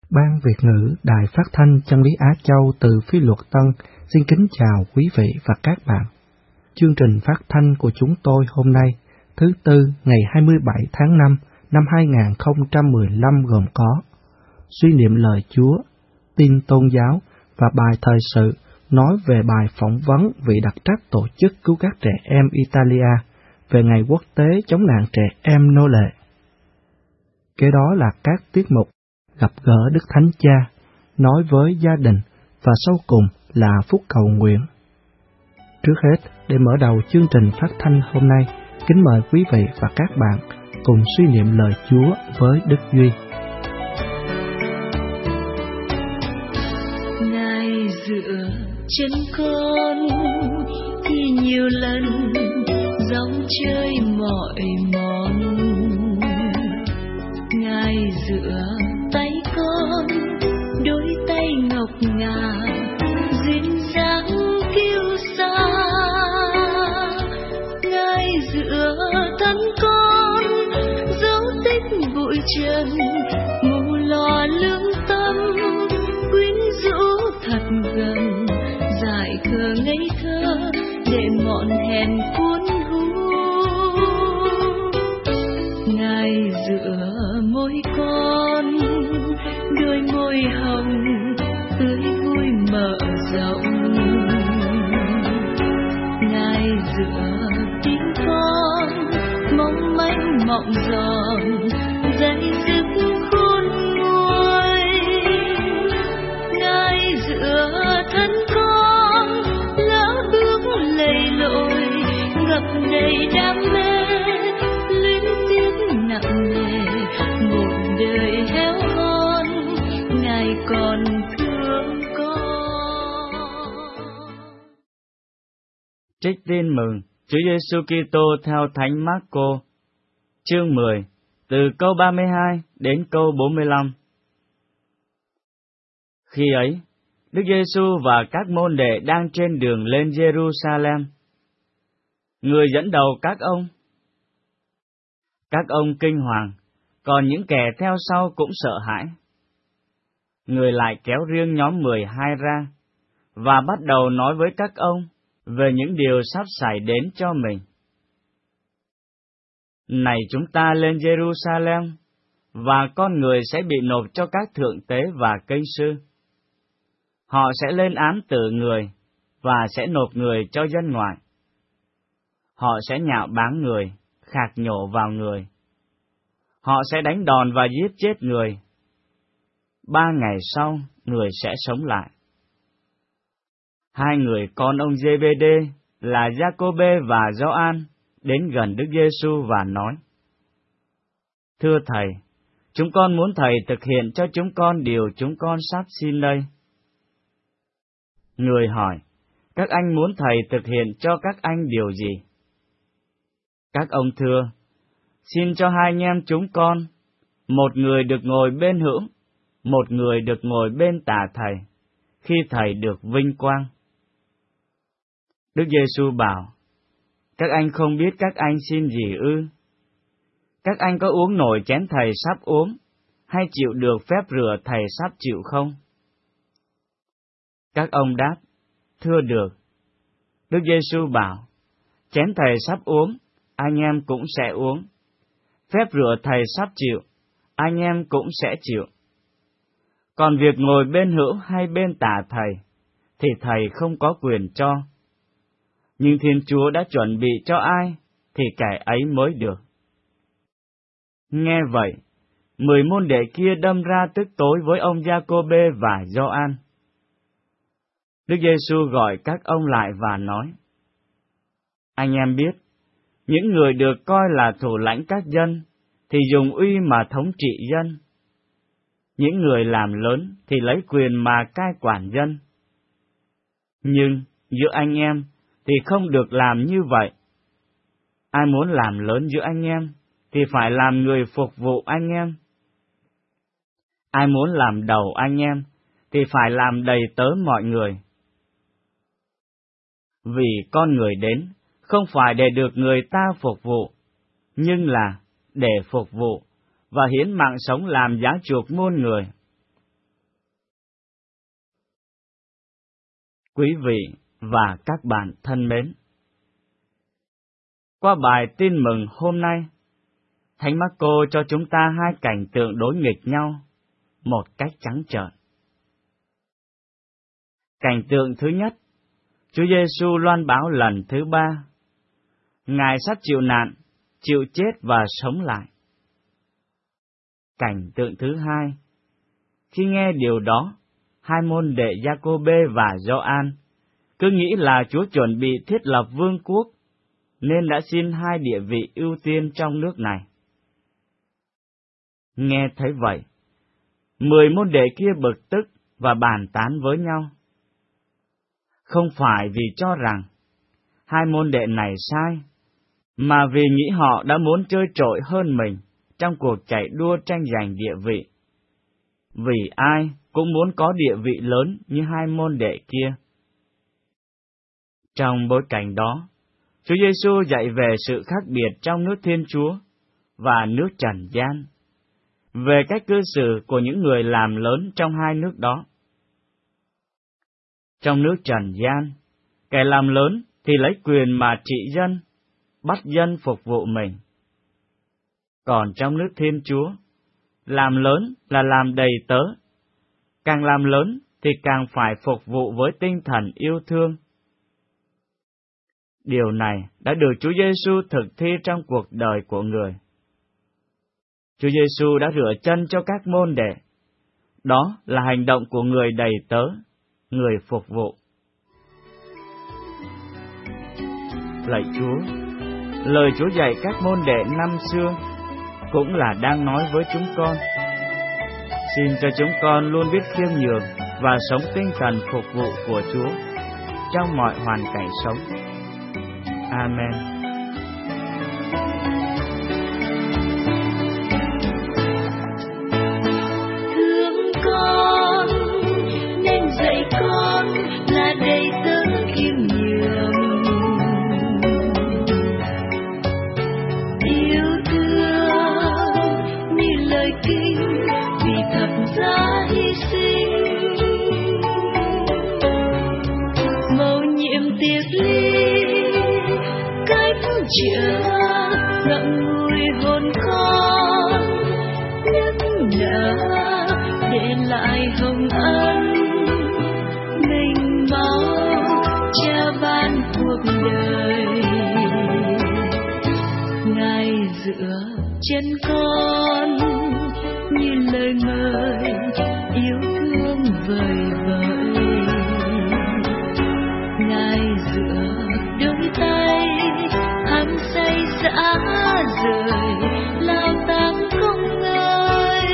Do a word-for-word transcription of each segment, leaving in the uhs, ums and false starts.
Ban Việt ngữ Đài Phát thanh Chân lý Á Châu từ Phi Luật Tân xin kính chào quý vị và các bạn. Chương trình phát thanh của chúng tôi hôm nay, thứ Tư ngày hai mươi bảy tháng năm năm hai nghìn không trăm mười lăm gồm có suy niệm lời Chúa, tin tôn giáo và bài thời sự nói về bài phỏng vấn vị đặc trách tổ chức cứu các trẻ em Italia về Ngày Quốc tế chống nạn trẻ em nô lệ. Kế đó là các tiết mục gặp gỡ Đức Thánh Cha, nói với gia đình và sau cùng là phút cầu nguyện. Trước hết, để mở đầu chương trình phát thanh hôm nay, kính mời quý vị và các bạn cùng suy niệm lời Chúa với Đức Duy. Ngài dựa chân con khi nhiều lần dòng chơi mọi mòn, Ngài dựa tay con đôi tay ngọc ngà duyên dáng kiêu sa, Ngài dựa thân con dấu tích bụi trần mù lòa lương tâm quyến rũ thật gần, dại khờ ngây thơ để ngọn hèn cuốn hút. Ngài dựa môi con đôi môi hồng tươi vui mở rộng, Ngài dựa tim con mong manh mộng giòn dây dứt khôn nguôi, Ngài dựa thân con lỡ bước lầy lội ngập đầy đam mê luyến tiếc nặng nề một đời héo hon, Ngài còn thương con. Trích tin mừng Chúa Giêsu Kitô theo Thánh Mác-cô, chương mười, từ câu ba mươi hai đến câu bốn mươi lăm. Khi ấy, Đức Giêsu và các môn đệ đang trên đường lên Giê-ru-sa-lem. Người dẫn đầu các ông. Các ông kinh hoàng, còn những kẻ theo sau cũng sợ hãi. Người lại kéo riêng nhóm mười hai ra, và bắt đầu nói với các ông về những điều sắp xảy đến cho mình. Này chúng ta lên Giê-ru-sa-lem, và con người sẽ bị nộp cho các thượng tế và kinh sư. Họ sẽ lên án tử người, và sẽ nộp người cho dân ngoại. Họ sẽ nhạo báng người, khạc nhổ vào người. Họ sẽ đánh đòn và giết chết người. Ba ngày sau, người sẽ sống lại. Hai người con ông Giê-bê-đê là Gia-cô-bê và Gioan đến gần Đức Giêsu và nói: Thưa Thầy, chúng con muốn Thầy thực hiện cho chúng con điều chúng con sắp xin đây. Người hỏi: Các anh muốn Thầy thực hiện cho các anh điều gì? Các ông thưa: Xin cho hai anh em chúng con, một người được ngồi bên hữu, một người được ngồi bên tả Thầy, khi Thầy được vinh quang. Đức Giêsu bảo: Các anh không biết các anh xin gì ư? Các anh có uống nổi chén Thầy sắp uống, hay chịu được phép rửa Thầy sắp chịu không? Các ông đáp: Thưa được. Đức Giêsu bảo: Chén Thầy sắp uống, anh em cũng sẽ uống. Phép rửa Thầy sắp chịu, anh em cũng sẽ chịu. Còn việc ngồi bên hữu hay bên tả Thầy, thì Thầy không có quyền cho. Nhưng Thiên Chúa đã chuẩn bị cho ai, thì kẻ ấy mới được. Nghe vậy, mười môn đệ kia đâm ra tức tối với ông Gia-cô-bê và Gioan. Đức Giêsu gọi các ông lại và nói: Anh em biết, những người được coi là thủ lãnh các dân, thì dùng uy mà thống trị dân. Những người làm lớn thì lấy quyền mà cai quản dân. Nhưng giữa anh em thì không được làm như vậy. Ai muốn làm lớn giữa anh em thì phải làm người phục vụ anh em. Ai muốn làm đầu anh em thì phải làm đầy tớ mọi người. Vì con người đến không phải để được người ta phục vụ, nhưng là để phục vụ và hiến mạng sống làm giá chuộc muôn người. Quý vị và các bạn thân mến, qua bài tin mừng hôm nay, Thánh Marco cho chúng ta hai cảnh tượng đối nghịch nhau một cách trắng trợn. Cảnh tượng thứ nhất, Chúa Giêsu loan báo lần thứ ba, Ngài sắp chịu nạn, chịu chết và sống lại. Cảnh tượng thứ hai, khi nghe điều đó, hai môn đệ Giacôbê và Gioan cứ nghĩ là Chúa chuẩn bị thiết lập vương quốc, nên đã xin hai địa vị ưu tiên trong nước này. Nghe thấy vậy, mười môn đệ kia bực tức và bàn tán với nhau. Không phải vì cho rằng hai môn đệ này sai, mà vì nghĩ họ đã muốn chơi trội hơn mình trong cuộc chạy đua tranh giành địa vị. Vì ai cũng muốn có địa vị lớn như hai môn đệ kia. Trong bối cảnh đó, Chúa Giêsu dạy về sự khác biệt trong nước Thiên Chúa và nước trần gian, về cách cư xử của những người làm lớn trong hai nước đó. Trong nước trần gian, kẻ làm lớn thì lấy quyền mà trị dân, bắt dân phục vụ mình. Còn trong nước Thiên Chúa, làm lớn là làm đầy tớ, càng làm lớn thì càng phải phục vụ với tinh thần yêu thương. Điều này đã được Chúa Giêsu thực thi trong cuộc đời của người. Chúa Giêsu đã rửa chân cho các môn đệ. Đó là hành động của người đầy tớ, người phục vụ. Lạy Chúa, lời Chúa dạy các môn đệ năm xưa cũng là đang nói với chúng con. Xin cho chúng con luôn biết khiêm nhường và sống tinh thần phục vụ của Chúa trong mọi hoàn cảnh sống. Amen. Thương con nên dạy con là đầy tớ khiêm nhường, yêu thương như lời kinh vì thập giá hy sinh, mầu nhiệm tiệc ly chữa ngậm ngùi hồn con, nhắc nhở để lại hồng ân mình máu Cha ban cuộc đời. Ngài dựa chân con như lời mời yêu thương vời vợi, Ngài dựa đôi tay hăng say dã rời lao tăng không ngơi.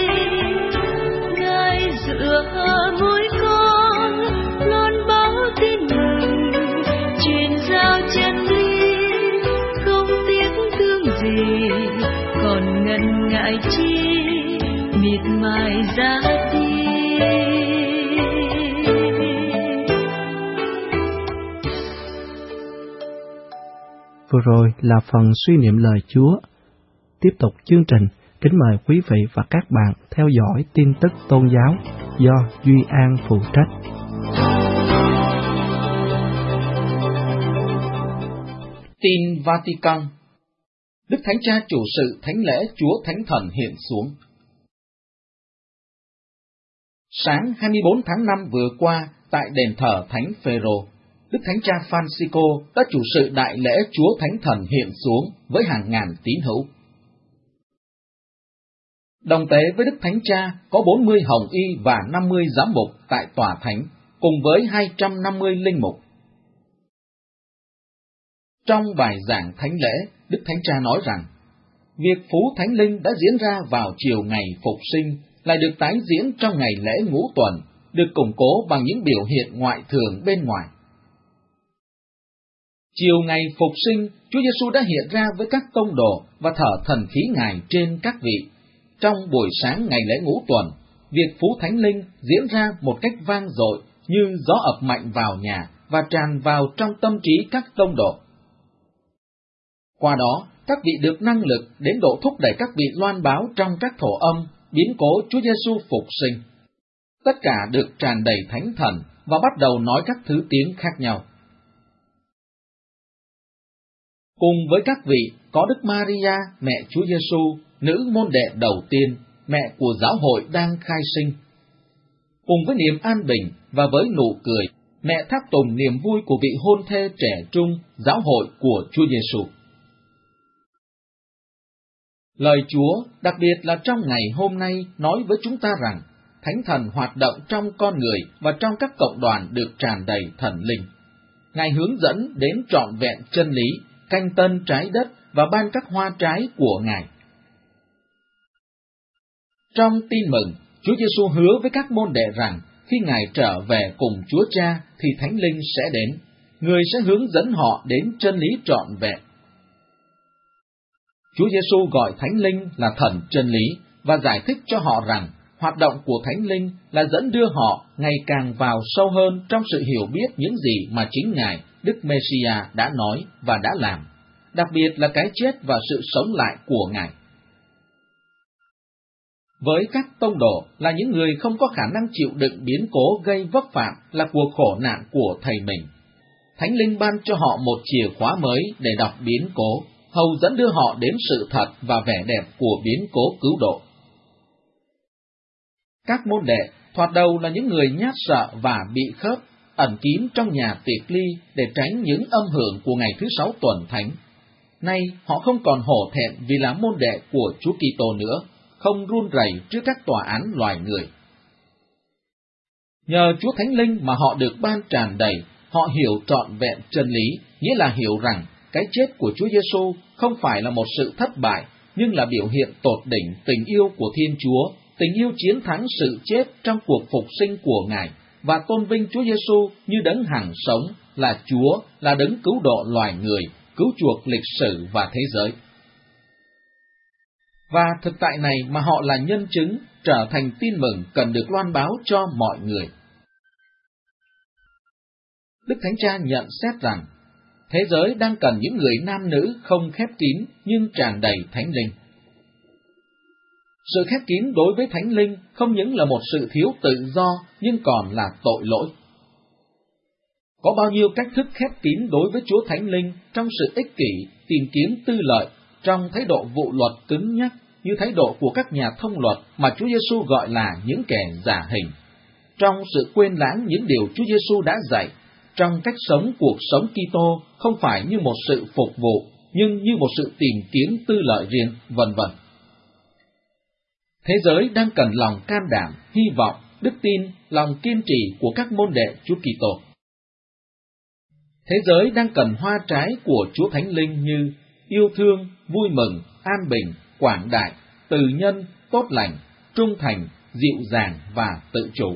Ngài dựa môi con luôn báo tin mừng, truyền giao chân lý không tiếc thương gì, còn ngần ngại chi miệt mài giá đi. Vừa rồi là phần suy niệm lời Chúa. Tiếp tục chương trình, kính mời quý vị và các bạn theo dõi tin tức tôn giáo do Duy An phụ trách. Tin Vatican. Đức Thánh Cha chủ sự thánh lễ Chúa Thánh Thần hiện xuống. Sáng hai mươi bốn tháng năm vừa qua, tại đền thờ Thánh Phêrô, Đức Thánh Cha Francisco đã chủ sự đại lễ Chúa Thánh Thần hiện xuống với hàng ngàn tín hữu. Đồng tế với Đức Thánh Cha có bốn mươi hồng y và năm mươi giám mục tại tòa thánh, cùng với hai trăm năm mươi linh mục. Trong bài giảng thánh lễ, Đức Thánh Cha nói rằng, việc phú thánh linh đã diễn ra vào chiều ngày phục sinh, lại được tái diễn trong ngày lễ ngũ tuần, được củng cố bằng những biểu hiện ngoại thường bên ngoài. Chiều ngày phục sinh, Chúa Giêsu đã hiện ra với các tông đồ và thở thần khí Ngài trên các vị. Trong buổi sáng ngày lễ ngũ tuần, việc phú thánh linh diễn ra một cách vang dội như gió ập mạnh vào nhà và tràn vào trong tâm trí các tông đồ. Qua đó, các vị được năng lực đến độ thúc đẩy các vị loan báo trong các thổ âm biến cố Chúa Giêsu phục sinh. Tất cả được tràn đầy Thánh Thần và bắt đầu nói các thứ tiếng khác nhau. Cùng với các vị có Đức Maria, mẹ Chúa Giêsu, nữ môn đệ đầu tiên, mẹ của giáo hội đang khai sinh. Cùng với niềm an bình và với nụ cười, mẹ tháp tùng niềm vui của vị hôn thê trẻ trung, giáo hội của Chúa Giêsu. Lời Chúa, đặc biệt là trong ngày hôm nay, nói với chúng ta rằng Thánh Thần hoạt động trong con người và trong các cộng đoàn được tràn đầy thần linh. Ngài hướng dẫn đến trọn vẹn chân lý, canh tân trái đất và ban các hoa trái của Ngài. Trong tin mừng, Chúa Giêsu hứa với các môn đệ rằng khi Ngài trở về cùng Chúa Cha thì Thánh Linh sẽ đến, Người sẽ hướng dẫn họ đến chân lý trọn vẹn. Chúa Giêsu gọi Thánh Linh là thần chân lý và giải thích cho họ rằng hoạt động của Thánh Linh là dẫn đưa họ ngày càng vào sâu hơn trong sự hiểu biết những gì mà chính Ngài, Đức Mê-si-a đã nói và đã làm, đặc biệt là cái chết và sự sống lại của Ngài. Với các tông đồ là những người không có khả năng chịu đựng biến cố gây vấp phạm là cuộc khổ nạn của Thầy mình, Thánh Linh ban cho họ một chìa khóa mới để đọc biến cố, hầu dẫn đưa họ đến sự thật và vẻ đẹp của biến cố cứu độ. Các môn đệ thoạt đầu là những người nhát sợ và bị khớp, ẩn kín trong nhà tiệc ly để tránh những âm hưởng của ngày thứ sáu tuần thánh. Nay họ không còn hổ thẹn vì là môn đệ của Chúa Kitô nữa, không run rẩy trước các tòa án loài người. Nhờ Chúa Thánh Linh mà họ được ban tràn đầy, họ hiểu trọn vẹn chân lý, nghĩa là hiểu rằng cái chết của Chúa Giêsu không phải là một sự thất bại, nhưng là biểu hiện tột đỉnh tình yêu của Thiên Chúa, tình yêu chiến thắng sự chết trong cuộc phục sinh của Ngài, và tôn vinh Chúa Giêsu như đấng hằng sống, là Chúa, là đấng cứu độ loài người, cứu chuộc lịch sử và thế giới. Và thực tại này mà họ là nhân chứng, trở thành tin mừng cần được loan báo cho mọi người. Đức Thánh Cha nhận xét rằng, thế giới đang cần những người nam nữ không khép kín nhưng tràn đầy Thánh Linh. Sự khép kín đối với Thánh Linh không những là một sự thiếu tự do, nhưng còn là tội lỗi. Có bao nhiêu cách thức khép kín đối với Chúa Thánh Linh trong sự ích kỷ, tìm kiếm tư lợi, trong thái độ vụ luật cứng nhắc, như thái độ của các nhà thông luật mà Chúa Giêsu gọi là những kẻ giả hình, trong sự quên lãng những điều Chúa Giêsu đã dạy, trong cách sống cuộc sống Kitô không phải như một sự phục vụ, nhưng như một sự tìm kiếm tư lợi riêng, vân vân. Thế giới đang cần lòng can đảm, hy vọng, đức tin, lòng kiên trì của các môn đệ Chúa Kitô. Thế giới đang cần hoa trái của Chúa Thánh Linh như yêu thương, vui mừng, an bình, quảng đại, từ nhân, tốt lành, trung thành, dịu dàng và tự chủ.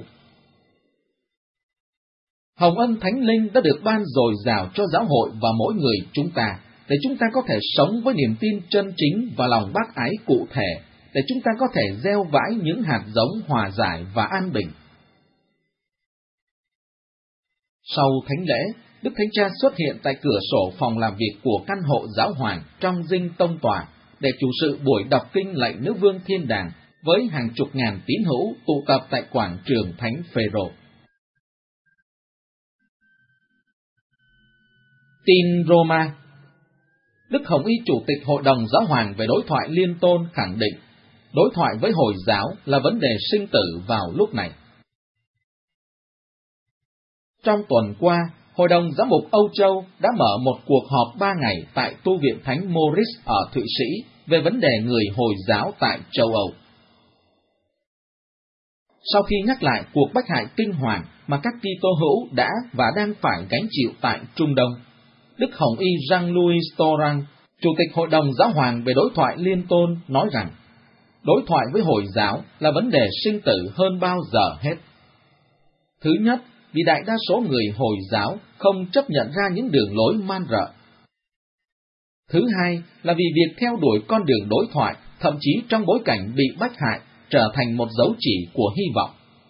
Hồng ân Thánh Linh đã được ban dồi dào cho giáo hội và mỗi người chúng ta, để chúng ta có thể sống với niềm tin chân chính và lòng bác ái cụ thể, để chúng ta có thể gieo vãi những hạt giống hòa giải và an bình. Sau thánh lễ, Đức Thánh Cha xuất hiện tại cửa sổ phòng làm việc của căn hộ giáo hoàng trong dinh tông tòa, để chủ sự buổi đọc kinh lạy Nữ Vương Thiên Đàng với hàng chục ngàn tín hữu tụ tập tại quảng trường Thánh Phêrô. Tin Roma. Đức Hồng Y Chủ tịch Hội đồng Giáo hoàng về đối thoại liên tôn khẳng định, đối thoại với Hồi giáo là vấn đề sinh tử vào lúc này. Trong tuần qua, Hội đồng Giám mục Âu Châu đã mở một cuộc họp ba ngày tại Tu viện Thánh Moritz ở Thụy Sĩ về vấn đề người Hồi giáo tại châu Âu. Sau khi nhắc lại cuộc bách hại kinh hoàng mà các Kitô hữu đã và đang phải gánh chịu tại Trung Đông, Đức Hồng Y Jean-Louis Torrent, Chủ tịch Hội đồng Giáo hoàng về đối thoại liên tôn, nói rằng, đối thoại với Hồi giáo là vấn đề sinh tử hơn bao giờ hết. Thứ nhất, vì đại đa số người Hồi giáo không chấp nhận ra những đường lối man rợ. Thứ hai là vì việc theo đuổi con đường đối thoại, thậm chí trong bối cảnh bị bách hại, trở thành một dấu chỉ của hy vọng.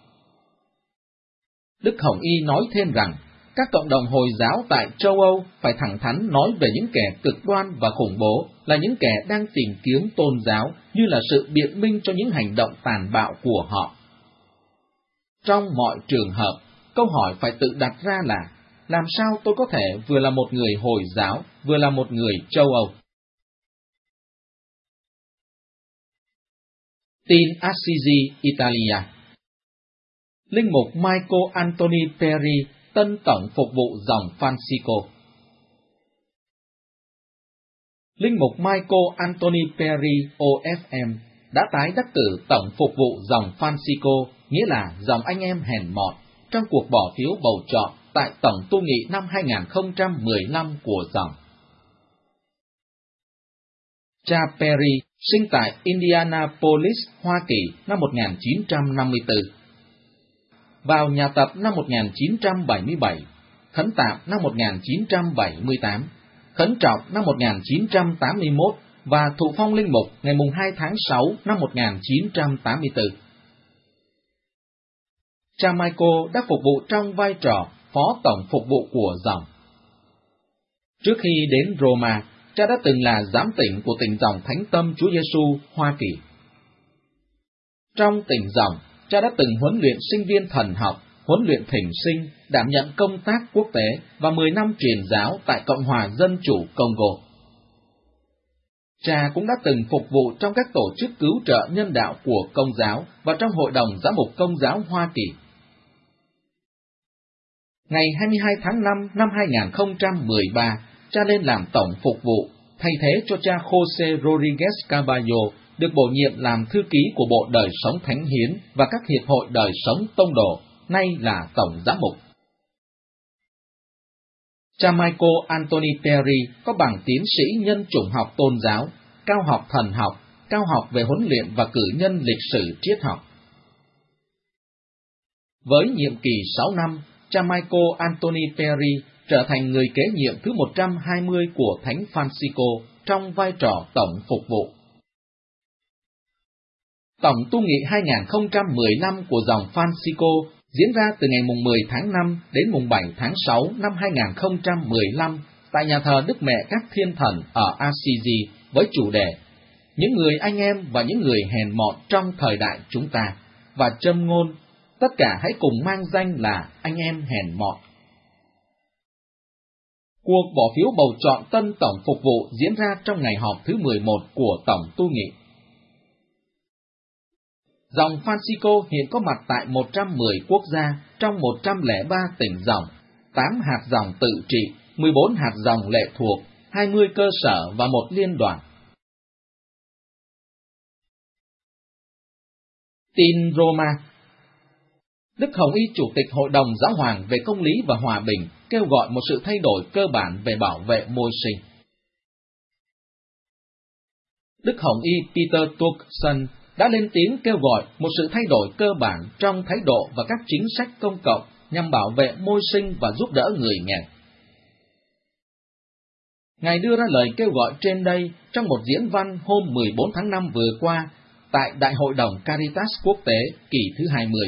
Đức Hồng Y nói thêm rằng, các cộng đồng Hồi giáo tại châu Âu phải thẳng thắn nói về những kẻ cực đoan và khủng bố là những kẻ đang tìm kiếm tôn giáo như là sự biện minh cho những hành động tàn bạo của họ. Trong mọi trường hợp, câu hỏi phải tự đặt ra là, làm sao tôi có thể vừa là một người Hồi giáo, vừa là một người châu Âu? Tin Assisi, Italia. Linh mục Michael Anthony Perry, tân tổng phục vụ dòng Francisco. Linh mục Michael Anthony Perry, O F M, đã tái đắc cử tổng phục vụ dòng Francisco, nghĩa là dòng anh em hèn mọn, trong cuộc bỏ phiếu bầu chọn tại tổng tu nghị năm hai nghìn không trăm mười lăm của dòng. Cha Perry sinh tại Indianapolis, Hoa Kỳ năm một nghìn chín trăm năm mươi tư. Vào nhà tập năm một nghìn chín trăm bảy mươi bảy, khấn tạm năm một nghìn chín trăm bảy mươi tám, khấn trọng năm một nghìn chín trăm tám mươi mốt và thụ phong linh mục ngày hai tháng sáu năm một nghìn chín trăm tám mươi tư. Cha Michael đã phục vụ trong vai trò phó tổng phục vụ của dòng. Trước khi đến Roma, cha đã từng là giám tỉnh của tỉnh dòng Thánh Tâm Chúa Giêsu, Hoa Kỳ. Trong tỉnh dòng, cha đã từng huấn luyện sinh viên thần học, huấn luyện thỉnh sinh, đảm nhận công tác quốc tế và mười năm truyền giáo tại Cộng hòa Dân chủ Congo. Cha cũng đã từng phục vụ trong các tổ chức cứu trợ nhân đạo của Công giáo và trong Hội đồng Giám mục Công giáo Hoa Kỳ. Ngày hai mươi hai tháng năm năm hai nghìn không trăm mười ba, cha lên làm tổng phục vụ, thay thế cho cha Jose Rodriguez Caballo, được bổ nhiệm làm thư ký của Bộ Đời sống Thánh hiến và các hiệp hội đời sống tông đồ, nay là tổng giám mục. Cha Michael Anthony Perry có bằng tiến sĩ nhân chủng học tôn giáo, cao học thần học, cao học về huấn luyện và cử nhân lịch sử triết học. Với nhiệm kỳ sáu năm, cha Michael Anthony Perry trở thành người kế nhiệm thứ một trăm hai mươi của Thánh Francisco trong vai trò tổng phục vụ. Tổng tu nghị hai nghìn không trăm mười lăm của dòng Francisco diễn ra từ ngày mười tháng năm đến mùng bảy tháng sáu năm hai nghìn không trăm mười lăm tại nhà thờ Đức Mẹ các Thiên Thần ở Assisi với chủ đề Những người anh em và những người hèn mọn trong thời đại chúng ta, và châm ngôn tất cả hãy cùng mang danh là anh em hèn mọn. Cuộc bỏ phiếu bầu chọn tân tổng phục vụ diễn ra trong ngày họp thứ mười một của tổng tu nghị. Dòng Francisco hiện có mặt tại một trăm mười quốc gia trong một trăm lẻ ba tỉnh dòng, tám hạt dòng tự trị, mười bốn hạt dòng lệ thuộc, hai mươi cơ sở và một liên đoàn. Tin Roma. Đức Hồng Y Chủ tịch Hội đồng Giáo hoàng về Công lý và Hòa bình kêu gọi một sự thay đổi cơ bản về bảo vệ môi sinh. Đức Hồng Y Peter Turkson đã lên tiếng kêu gọi một sự thay đổi cơ bản trong thái độ và các chính sách công cộng nhằm bảo vệ môi sinh và giúp đỡ người nghèo. Ngài đưa ra lời kêu gọi trên đây trong một diễn văn hôm mười bốn tháng năm vừa qua tại Đại hội đồng Caritas Quốc tế kỳ thứ hai mươi.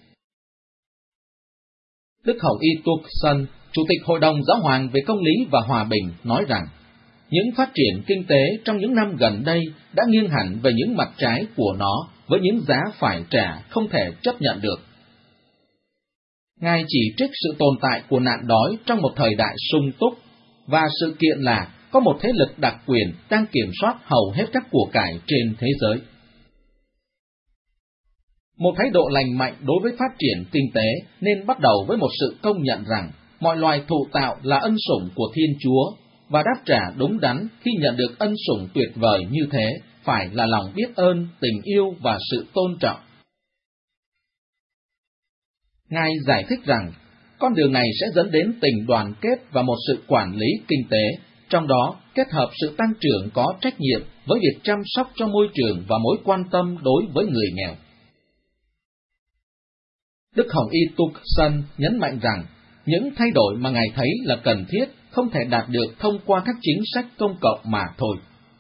Đức Hồng Y Turkson, Chủ tịch Hội đồng Giáo hoàng về Công lý và Hòa bình, nói rằng những phát triển kinh tế trong những năm gần đây đã nghiêng hẳn về những mặt trái của nó với những giá phải trả không thể chấp nhận được. Ngài chỉ trích sự tồn tại của nạn đói trong một thời đại sung túc, và sự kiện là có một thế lực đặc quyền đang kiểm soát hầu hết các của cải trên thế giới. Một thái độ lành mạnh đối với phát triển kinh tế nên bắt đầu với một sự công nhận rằng mọi loài thụ tạo là ân sủng của Thiên Chúa, và đáp trả đúng đắn khi nhận được ân sủng tuyệt vời như thế phải là lòng biết ơn, tình yêu và sự tôn trọng. Ngài giải thích rằng con đường này sẽ dẫn đến tình đoàn kết và một sự quản lý kinh tế, trong đó kết hợp sự tăng trưởng có trách nhiệm với việc chăm sóc cho môi trường và mối quan tâm đối với người nghèo. Đức Hồng Y Turkson nhấn mạnh rằng những thay đổi mà Ngài thấy là cần thiết không thể đạt được thông qua các chính sách công cộng mà thôi.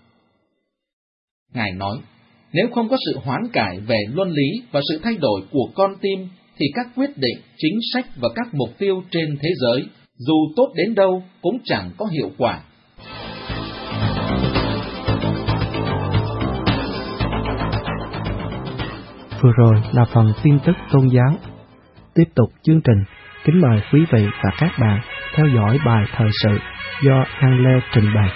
Ngài nói, nếu không có sự hoán cải về luân lý và sự thay đổi của con tim, thì các quyết định, chính sách và các mục tiêu trên thế giới, dù tốt đến đâu, cũng chẳng có hiệu quả. Vừa rồi là phần tin tức tôn giáo. tiếp tục chương trình, kính mời quý vị và các bạn theo dõi bài thời sự do An Lê trình bày.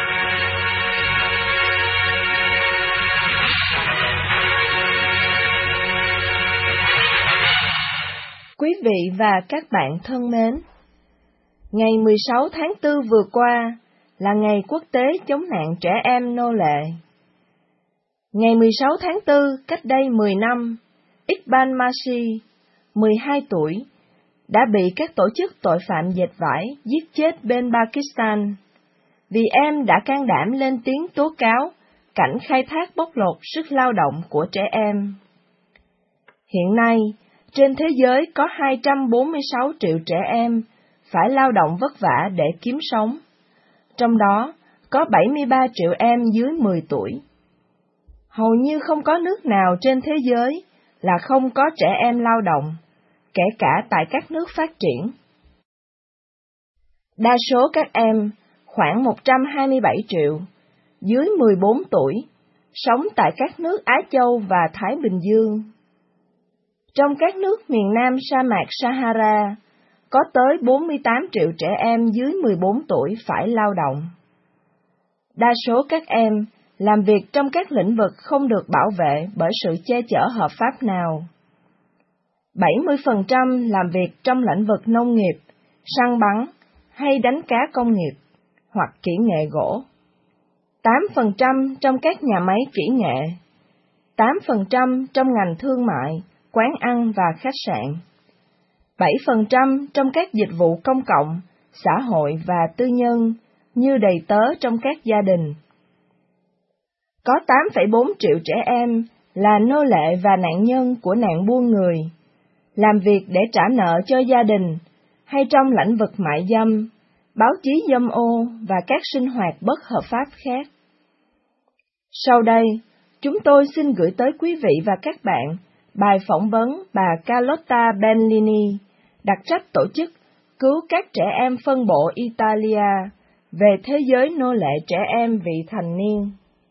Quý vị và các bạn thân mến, ngày mười sáu tháng tư vừa qua là ngày quốc tế chống nạn trẻ em nô lệ. Ngày mười sáu tháng tư cách đây mười năm, Iqbal Masih, mười hai tuổi, đã bị các tổ chức tội phạm dệt vải giết chết bên Pakistan vì em đã can đảm lên tiếng tố cáo cảnh khai thác bóc lột sức lao động của trẻ em. Hiện nay, trên thế giới có hai trăm bốn mươi sáu triệu trẻ em phải lao động vất vả để kiếm sống, trong đó có bảy mươi ba triệu em dưới mười tuổi. Hầu như không có nước nào trên thế giới là không có trẻ em lao động, kể cả tại các nước phát triển. Đa số các em, khoảng một trăm hai mươi bảy triệu, dưới mười bốn tuổi, sống tại các nước Á Châu và Thái Bình Dương. Trong các nước miền nam sa mạc Sahara, có tới bốn mươi tám triệu trẻ em dưới mười bốn tuổi phải lao động. Đa số các em làm việc trong các lĩnh vực không được bảo vệ bởi sự che chở hợp pháp nào. bảy mươi phần trăm làm việc trong lĩnh vực nông nghiệp, săn bắn hay đánh cá công nghiệp hoặc kỹ nghệ gỗ. tám phần trăm trong các nhà máy kỹ nghệ. tám phần trăm trong ngành thương mại, quán ăn và khách sạn. bảy phần trăm trong các dịch vụ công cộng, xã hội và tư nhân như đầy tớ trong các gia đình. Có tám phẩy bốn triệu trẻ em là nô lệ và nạn nhân của nạn buôn người, làm việc để trả nợ cho gia đình, hay trong lĩnh vực mại dâm, báo chí dâm ô và các sinh hoạt bất hợp pháp khác. Sau đây, chúng tôi xin gửi tới quý vị và các bạn bài phỏng vấn bà Carlotta Benlini, đặc trách tổ chức cứu các trẻ em phân bộ Italia về thế giới nô lệ trẻ em vị thành niên.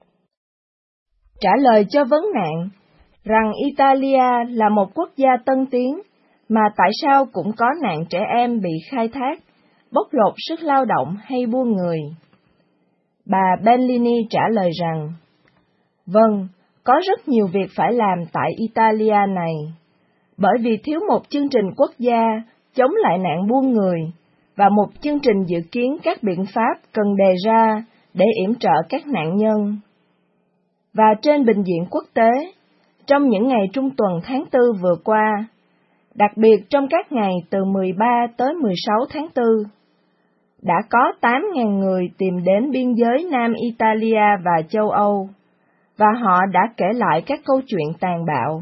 Trả lời cho vấn nạn rằng Italia là một quốc gia tân tiến, mà tại sao cũng có nạn trẻ em bị khai thác, bóc lột sức lao động hay buôn người? Bà Benlini trả lời rằng, vâng, có rất nhiều việc phải làm tại Italia này, bởi vì thiếu một chương trình quốc gia chống lại nạn buôn người và một chương trình dự kiến các biện pháp cần đề ra để yểm trợ các nạn nhân. Và trên bình diện quốc tế, trong những ngày trung tuần tháng tư vừa qua, đặc biệt trong các ngày từ mười ba tới mười sáu tháng tư, đã có tám nghìn người tìm đến biên giới Nam Italia và châu Âu, và họ đã kể lại các câu chuyện tàn bạo.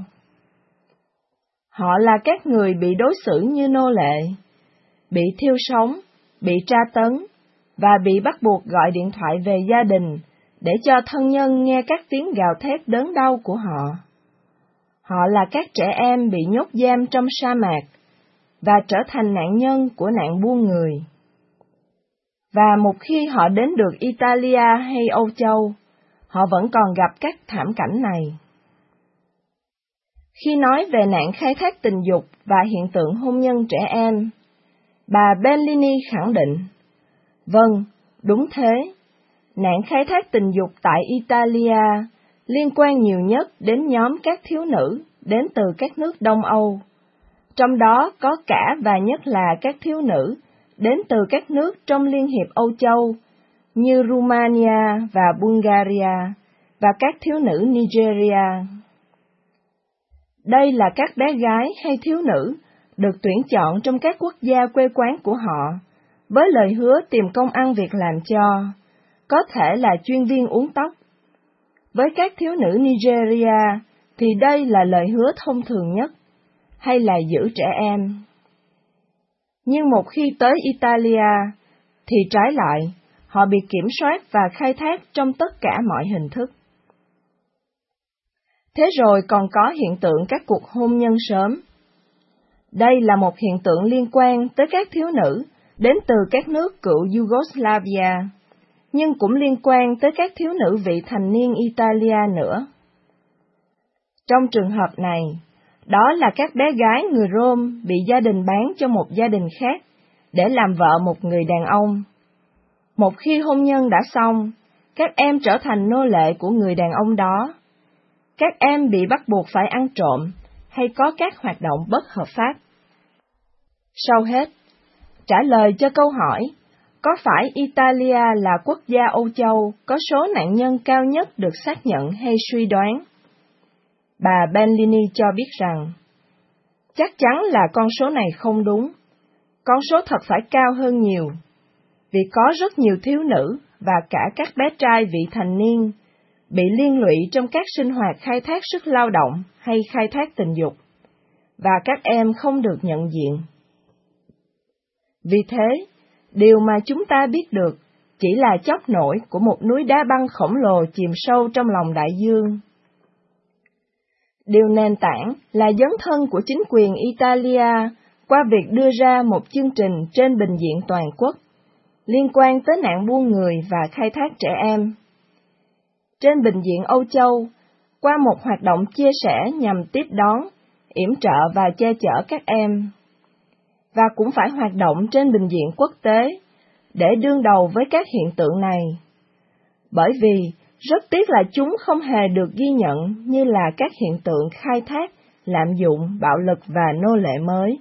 Họ là các người bị đối xử như nô lệ, bị thiêu sống, bị tra tấn, và bị bắt buộc gọi điện thoại về gia đình để cho thân nhân nghe các tiếng gào thét đớn đau của họ. Họ là các trẻ em bị nhốt giam trong sa mạc và trở thành nạn nhân của nạn buôn người. Và một khi họ đến được Italia hay Âu Châu, họ vẫn còn gặp các thảm cảnh này. Khi nói về nạn khai thác tình dục và hiện tượng hôn nhân trẻ em, bà Benlini khẳng định, vâng, đúng thế, nạn khai thác tình dục tại Italia liên quan nhiều nhất đến nhóm các thiếu nữ đến từ các nước Đông Âu, trong đó có cả và nhất là các thiếu nữ đến từ các nước trong Liên hiệp Âu Châu như Romania và Bulgaria, và các thiếu nữ Nigeria. Đây là các bé gái hay thiếu nữ được tuyển chọn trong các quốc gia quê quán của họ, với lời hứa tìm công ăn việc làm cho, có thể là chuyên viên uốn tóc. Với các thiếu nữ Nigeria thì đây là lời hứa thông thường nhất, hay là giữ trẻ em. Nhưng một khi tới Italia, thì trái lại, họ bị kiểm soát và khai thác trong tất cả mọi hình thức. Thế rồi còn có hiện tượng các cuộc hôn nhân sớm. Đây là một hiện tượng liên quan tới các thiếu nữ đến từ các nước cựu Yugoslavia, nhưng cũng liên quan tới các thiếu nữ vị thành niên Italia nữa. Trong trường hợp này, Đó là các bé gái người Rome bị gia đình bán cho một gia đình khác để làm vợ một người đàn ông. Một khi hôn nhân đã xong, các em trở thành nô lệ của người đàn ông đó. Các em bị bắt buộc phải ăn trộm hay có các hoạt động bất hợp pháp. Sau hết, trả lời cho câu hỏi, có phải Italia là quốc gia Âu Châu có số nạn nhân cao nhất được xác nhận hay suy đoán? Bà Bellini cho biết rằng, chắc chắn là con số này không đúng. Con số thật phải cao hơn nhiều, vì có rất nhiều thiếu nữ và cả các bé trai vị thành niên bị liên lụy trong các sinh hoạt khai thác sức lao động hay khai thác tình dục, và các em không được nhận diện. Vì thế, điều mà chúng ta biết được chỉ là chóp nổi của một núi đá băng khổng lồ chìm sâu trong lòng đại dương. Điều nền tảng là dấn thân của chính quyền Italia qua việc đưa ra một chương trình trên bình diện toàn quốc liên quan tới nạn buôn người và khai thác trẻ em. Trên bình diện Âu Châu, qua một hoạt động chia sẻ nhằm tiếp đón, yểm trợ và che chở các em. Và cũng phải hoạt động trên bình diện quốc tế để đương đầu với các hiện tượng này. Bởi vì rất tiếc là chúng không hề được ghi nhận như là các hiện tượng khai thác, lạm dụng, bạo lực và nô lệ mới.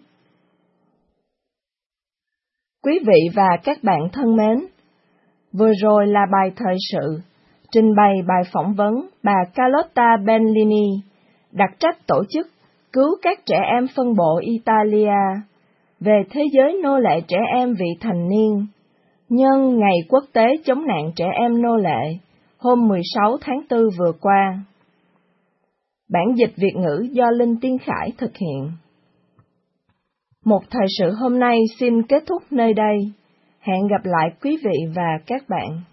Quý vị và các bạn thân mến, vừa rồi là bài thời sự, trình bày bài phỏng vấn bà Carlotta Bellini, đặc trách tổ chức cứu các trẻ em phân bộ Italia về thế giới nô lệ trẻ em vị thành niên, nhân Ngày Quốc tế chống nạn trẻ em nô lệ, hôm mười sáu tháng tư vừa qua. Bản dịch Việt ngữ do Linh Tiên Khải thực hiện. Một thời sự hôm nay xin kết thúc nơi đây. Hẹn gặp lại quý vị và các bạn.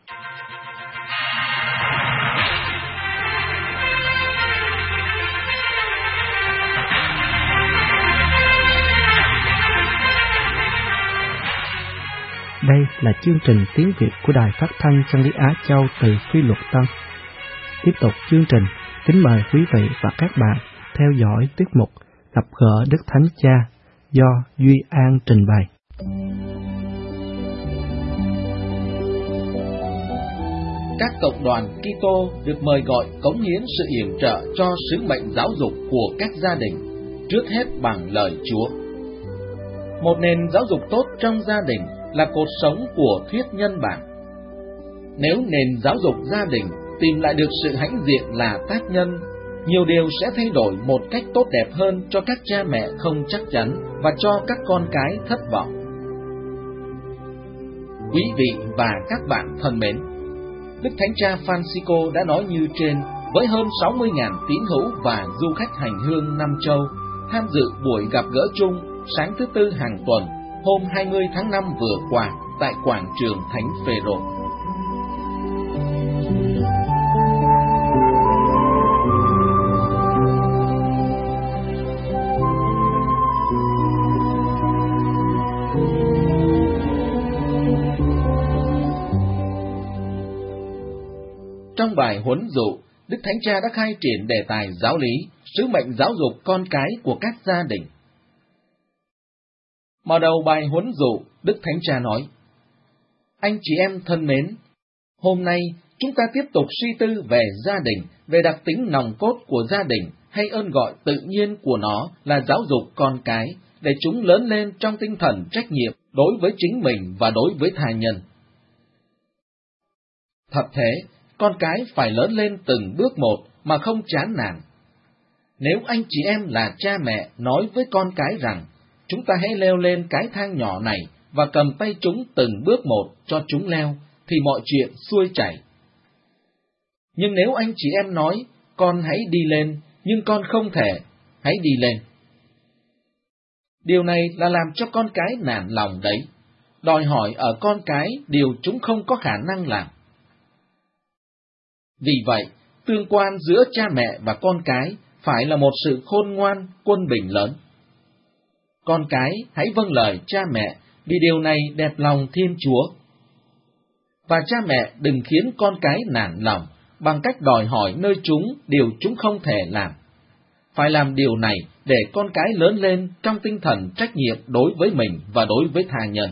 Đây là chương trình tiếng Việt của Đài Phát thanh Chân lý Á Châu từ Phi Luật Tân. Tiếp tục chương trình, kính mời quý vị và các bạn theo dõi tiết mục Gặp gỡ Đức Thánh Cha do Duy An trình bày. Các cộng đoàn Kitô được mời gọi cống hiến sự yểm trợ cho sứ mệnh giáo dục của các gia đình, trước hết bằng lời Chúa. Một nền giáo dục tốt trong gia đình là cột sống của thuyết nhân bản. Nếu nền giáo dục gia đình tìm lại được sự hãnh diện là tác nhân, nhiều điều sẽ thay đổi một cách tốt đẹp hơn cho các cha mẹ không chắc chắn và cho các con cái thất vọng. Quý vị và các bạn thân mến, Đức Thánh Cha Francisco đã nói như trên với hơn sáu mươi nghìn tín hữu và du khách hành hương năm châu tham dự buổi gặp gỡ chung sáng thứ Tư hàng tuần hôm hai mươi tháng năm vừa qua tại quảng trường Thánh Phêrô. Trong bài huấn dụ, Đức Thánh Cha đã khai triển đề tài giáo lý, sứ mệnh giáo dục con cái của các gia đình. Mở đầu bài huấn dụ, Đức Thánh Cha nói: Anh chị em thân mến, hôm nay chúng ta tiếp tục suy tư về gia đình, về đặc tính nòng cốt của gia đình hay ơn gọi tự nhiên của nó là giáo dục con cái, để chúng lớn lên trong tinh thần trách nhiệm đối với chính mình và đối với tha nhân. Thật thế, con cái phải lớn lên từng bước một mà không chán nản. Nếu anh chị em là cha mẹ nói với con cái rằng, chúng ta hãy leo lên cái thang nhỏ này và cầm tay chúng từng bước một cho chúng leo, thì mọi chuyện xuôi chảy. Nhưng nếu anh chị em nói, con hãy đi lên, nhưng con không thể, hãy đi lên. Điều này là làm cho con cái nản lòng đấy, đòi hỏi ở con cái điều chúng không có khả năng làm. Vì vậy, tương quan giữa cha mẹ và con cái phải là một sự khôn ngoan, quân bình lớn. Con cái hãy vâng lời cha mẹ, vì điều này đẹp lòng Thiên Chúa. Và cha mẹ đừng khiến con cái nản lòng bằng cách đòi hỏi nơi chúng điều chúng không thể làm. phải làm điều này để con cái lớn lên trong tinh thần trách nhiệm đối với mình và đối với tha nhân.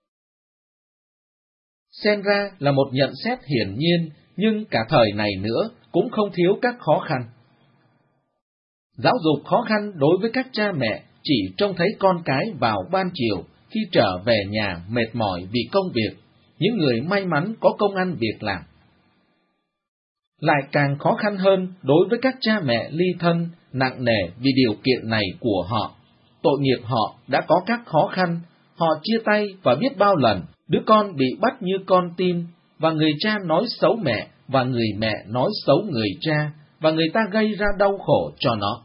Xem ra là một nhận xét hiển nhiên, nhưng cả thời này nữa cũng không thiếu các khó khăn. Giáo dục khó khăn đối với các cha mẹ chỉ trông thấy con cái vào ban chiều khi trở về nhà mệt mỏi vì công việc, những người may mắn có công ăn việc làm. Lại càng khó khăn hơn đối với các cha mẹ ly thân, nặng nề vì điều kiện này của họ. Tội nghiệp họ đã có các khó khăn, họ chia tay và biết bao lần đứa con bị bắt như con tin, và người cha nói xấu mẹ, và người mẹ nói xấu người cha, và người ta gây ra đau khổ cho nó.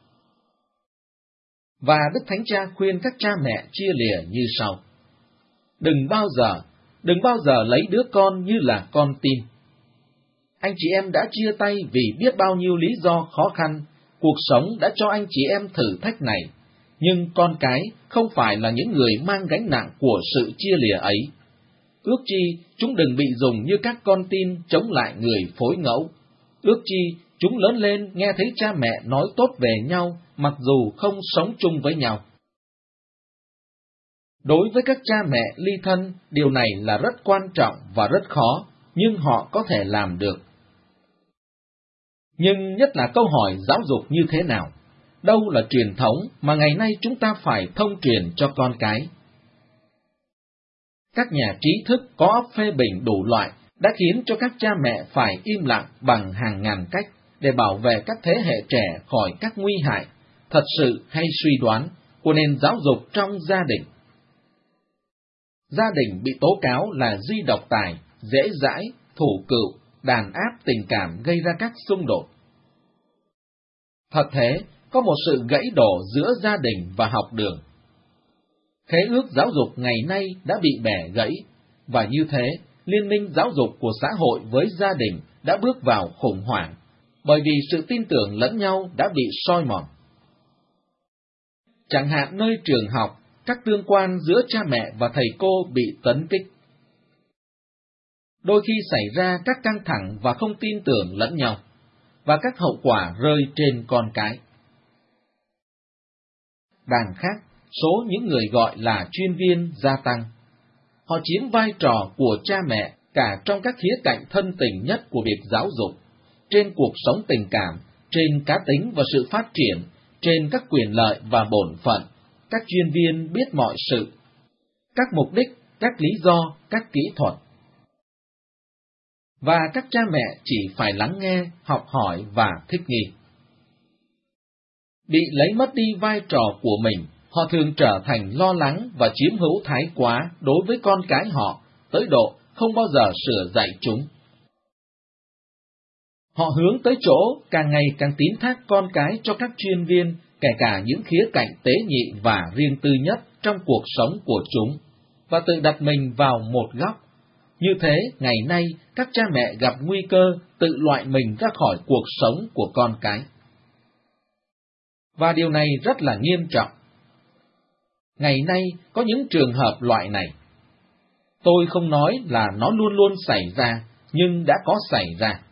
Và Đức Thánh Cha khuyên các cha mẹ chia lìa như sau: Đừng bao giờ, đừng bao giờ lấy đứa con như là con tin. Anh chị em đã chia tay vì biết bao nhiêu lý do khó khăn, cuộc sống đã cho anh chị em thử thách này, nhưng con cái không phải là những người mang gánh nặng của sự chia lìa ấy. Ước chi chúng đừng bị dùng như các con tin chống lại người phối ngẫu. Ước chi chúng lớn lên nghe thấy cha mẹ nói tốt về nhau, mặc dù không sống chung với nhau. Đối với các cha mẹ ly thân, điều này là rất quan trọng và rất khó, nhưng họ có thể làm được. Nhưng nhất là câu hỏi giáo dục như thế nào? Đâu là truyền thống mà ngày nay chúng ta phải thông truyền cho con cái? Các nhà trí thức có óc phê bình đủ loại đã khiến cho các cha mẹ phải im lặng bằng hàng ngàn cách để bảo vệ các thế hệ trẻ khỏi các nguy hại, thật sự hay suy đoán, của nền giáo dục trong gia đình. Gia đình bị tố cáo là di độc tài, dễ dãi, thủ cựu, đàn áp tình cảm gây ra các xung đột. Thật thế, có một sự gãy đổ giữa gia đình và học đường. Khế ước giáo dục ngày nay đã bị bẻ gãy, và như thế, liên minh giáo dục của xã hội với gia đình đã bước vào khủng hoảng, bởi vì sự tin tưởng lẫn nhau đã bị soi mòn. Chẳng hạn nơi trường học, các tương quan giữa cha mẹ và thầy cô bị tấn kích. Đôi khi xảy ra các căng thẳng và không tin tưởng lẫn nhau, và các hậu quả rơi trên con cái. Đằng khác, số những người gọi là chuyên viên gia tăng. Họ chiếm vai trò của cha mẹ cả trong các khía cạnh thân tình nhất của việc giáo dục, trên cuộc sống tình cảm, trên cá tính và sự phát triển, trên các quyền lợi và bổn phận. Các chuyên viên biết mọi sự, các mục đích, các lý do, các kỹ thuật. Và các cha mẹ chỉ phải lắng nghe, học hỏi và thích nghi. Bị lấy mất đi vai trò của mình, họ thường trở thành lo lắng và chiếm hữu thái quá đối với con cái họ, tới độ không bao giờ sửa dạy chúng. Họ hướng tới chỗ càng ngày càng tín thác con cái cho các chuyên viên, kể cả những khía cạnh tế nhị và riêng tư nhất trong cuộc sống của chúng, và tự đặt mình vào một góc. Như thế, ngày nay, các cha mẹ gặp nguy cơ tự loại mình ra khỏi cuộc sống của con cái. Và điều này rất là nghiêm trọng. Ngày nay, có những trường hợp loại này. Tôi không nói là nó luôn luôn xảy ra, nhưng đã có xảy ra.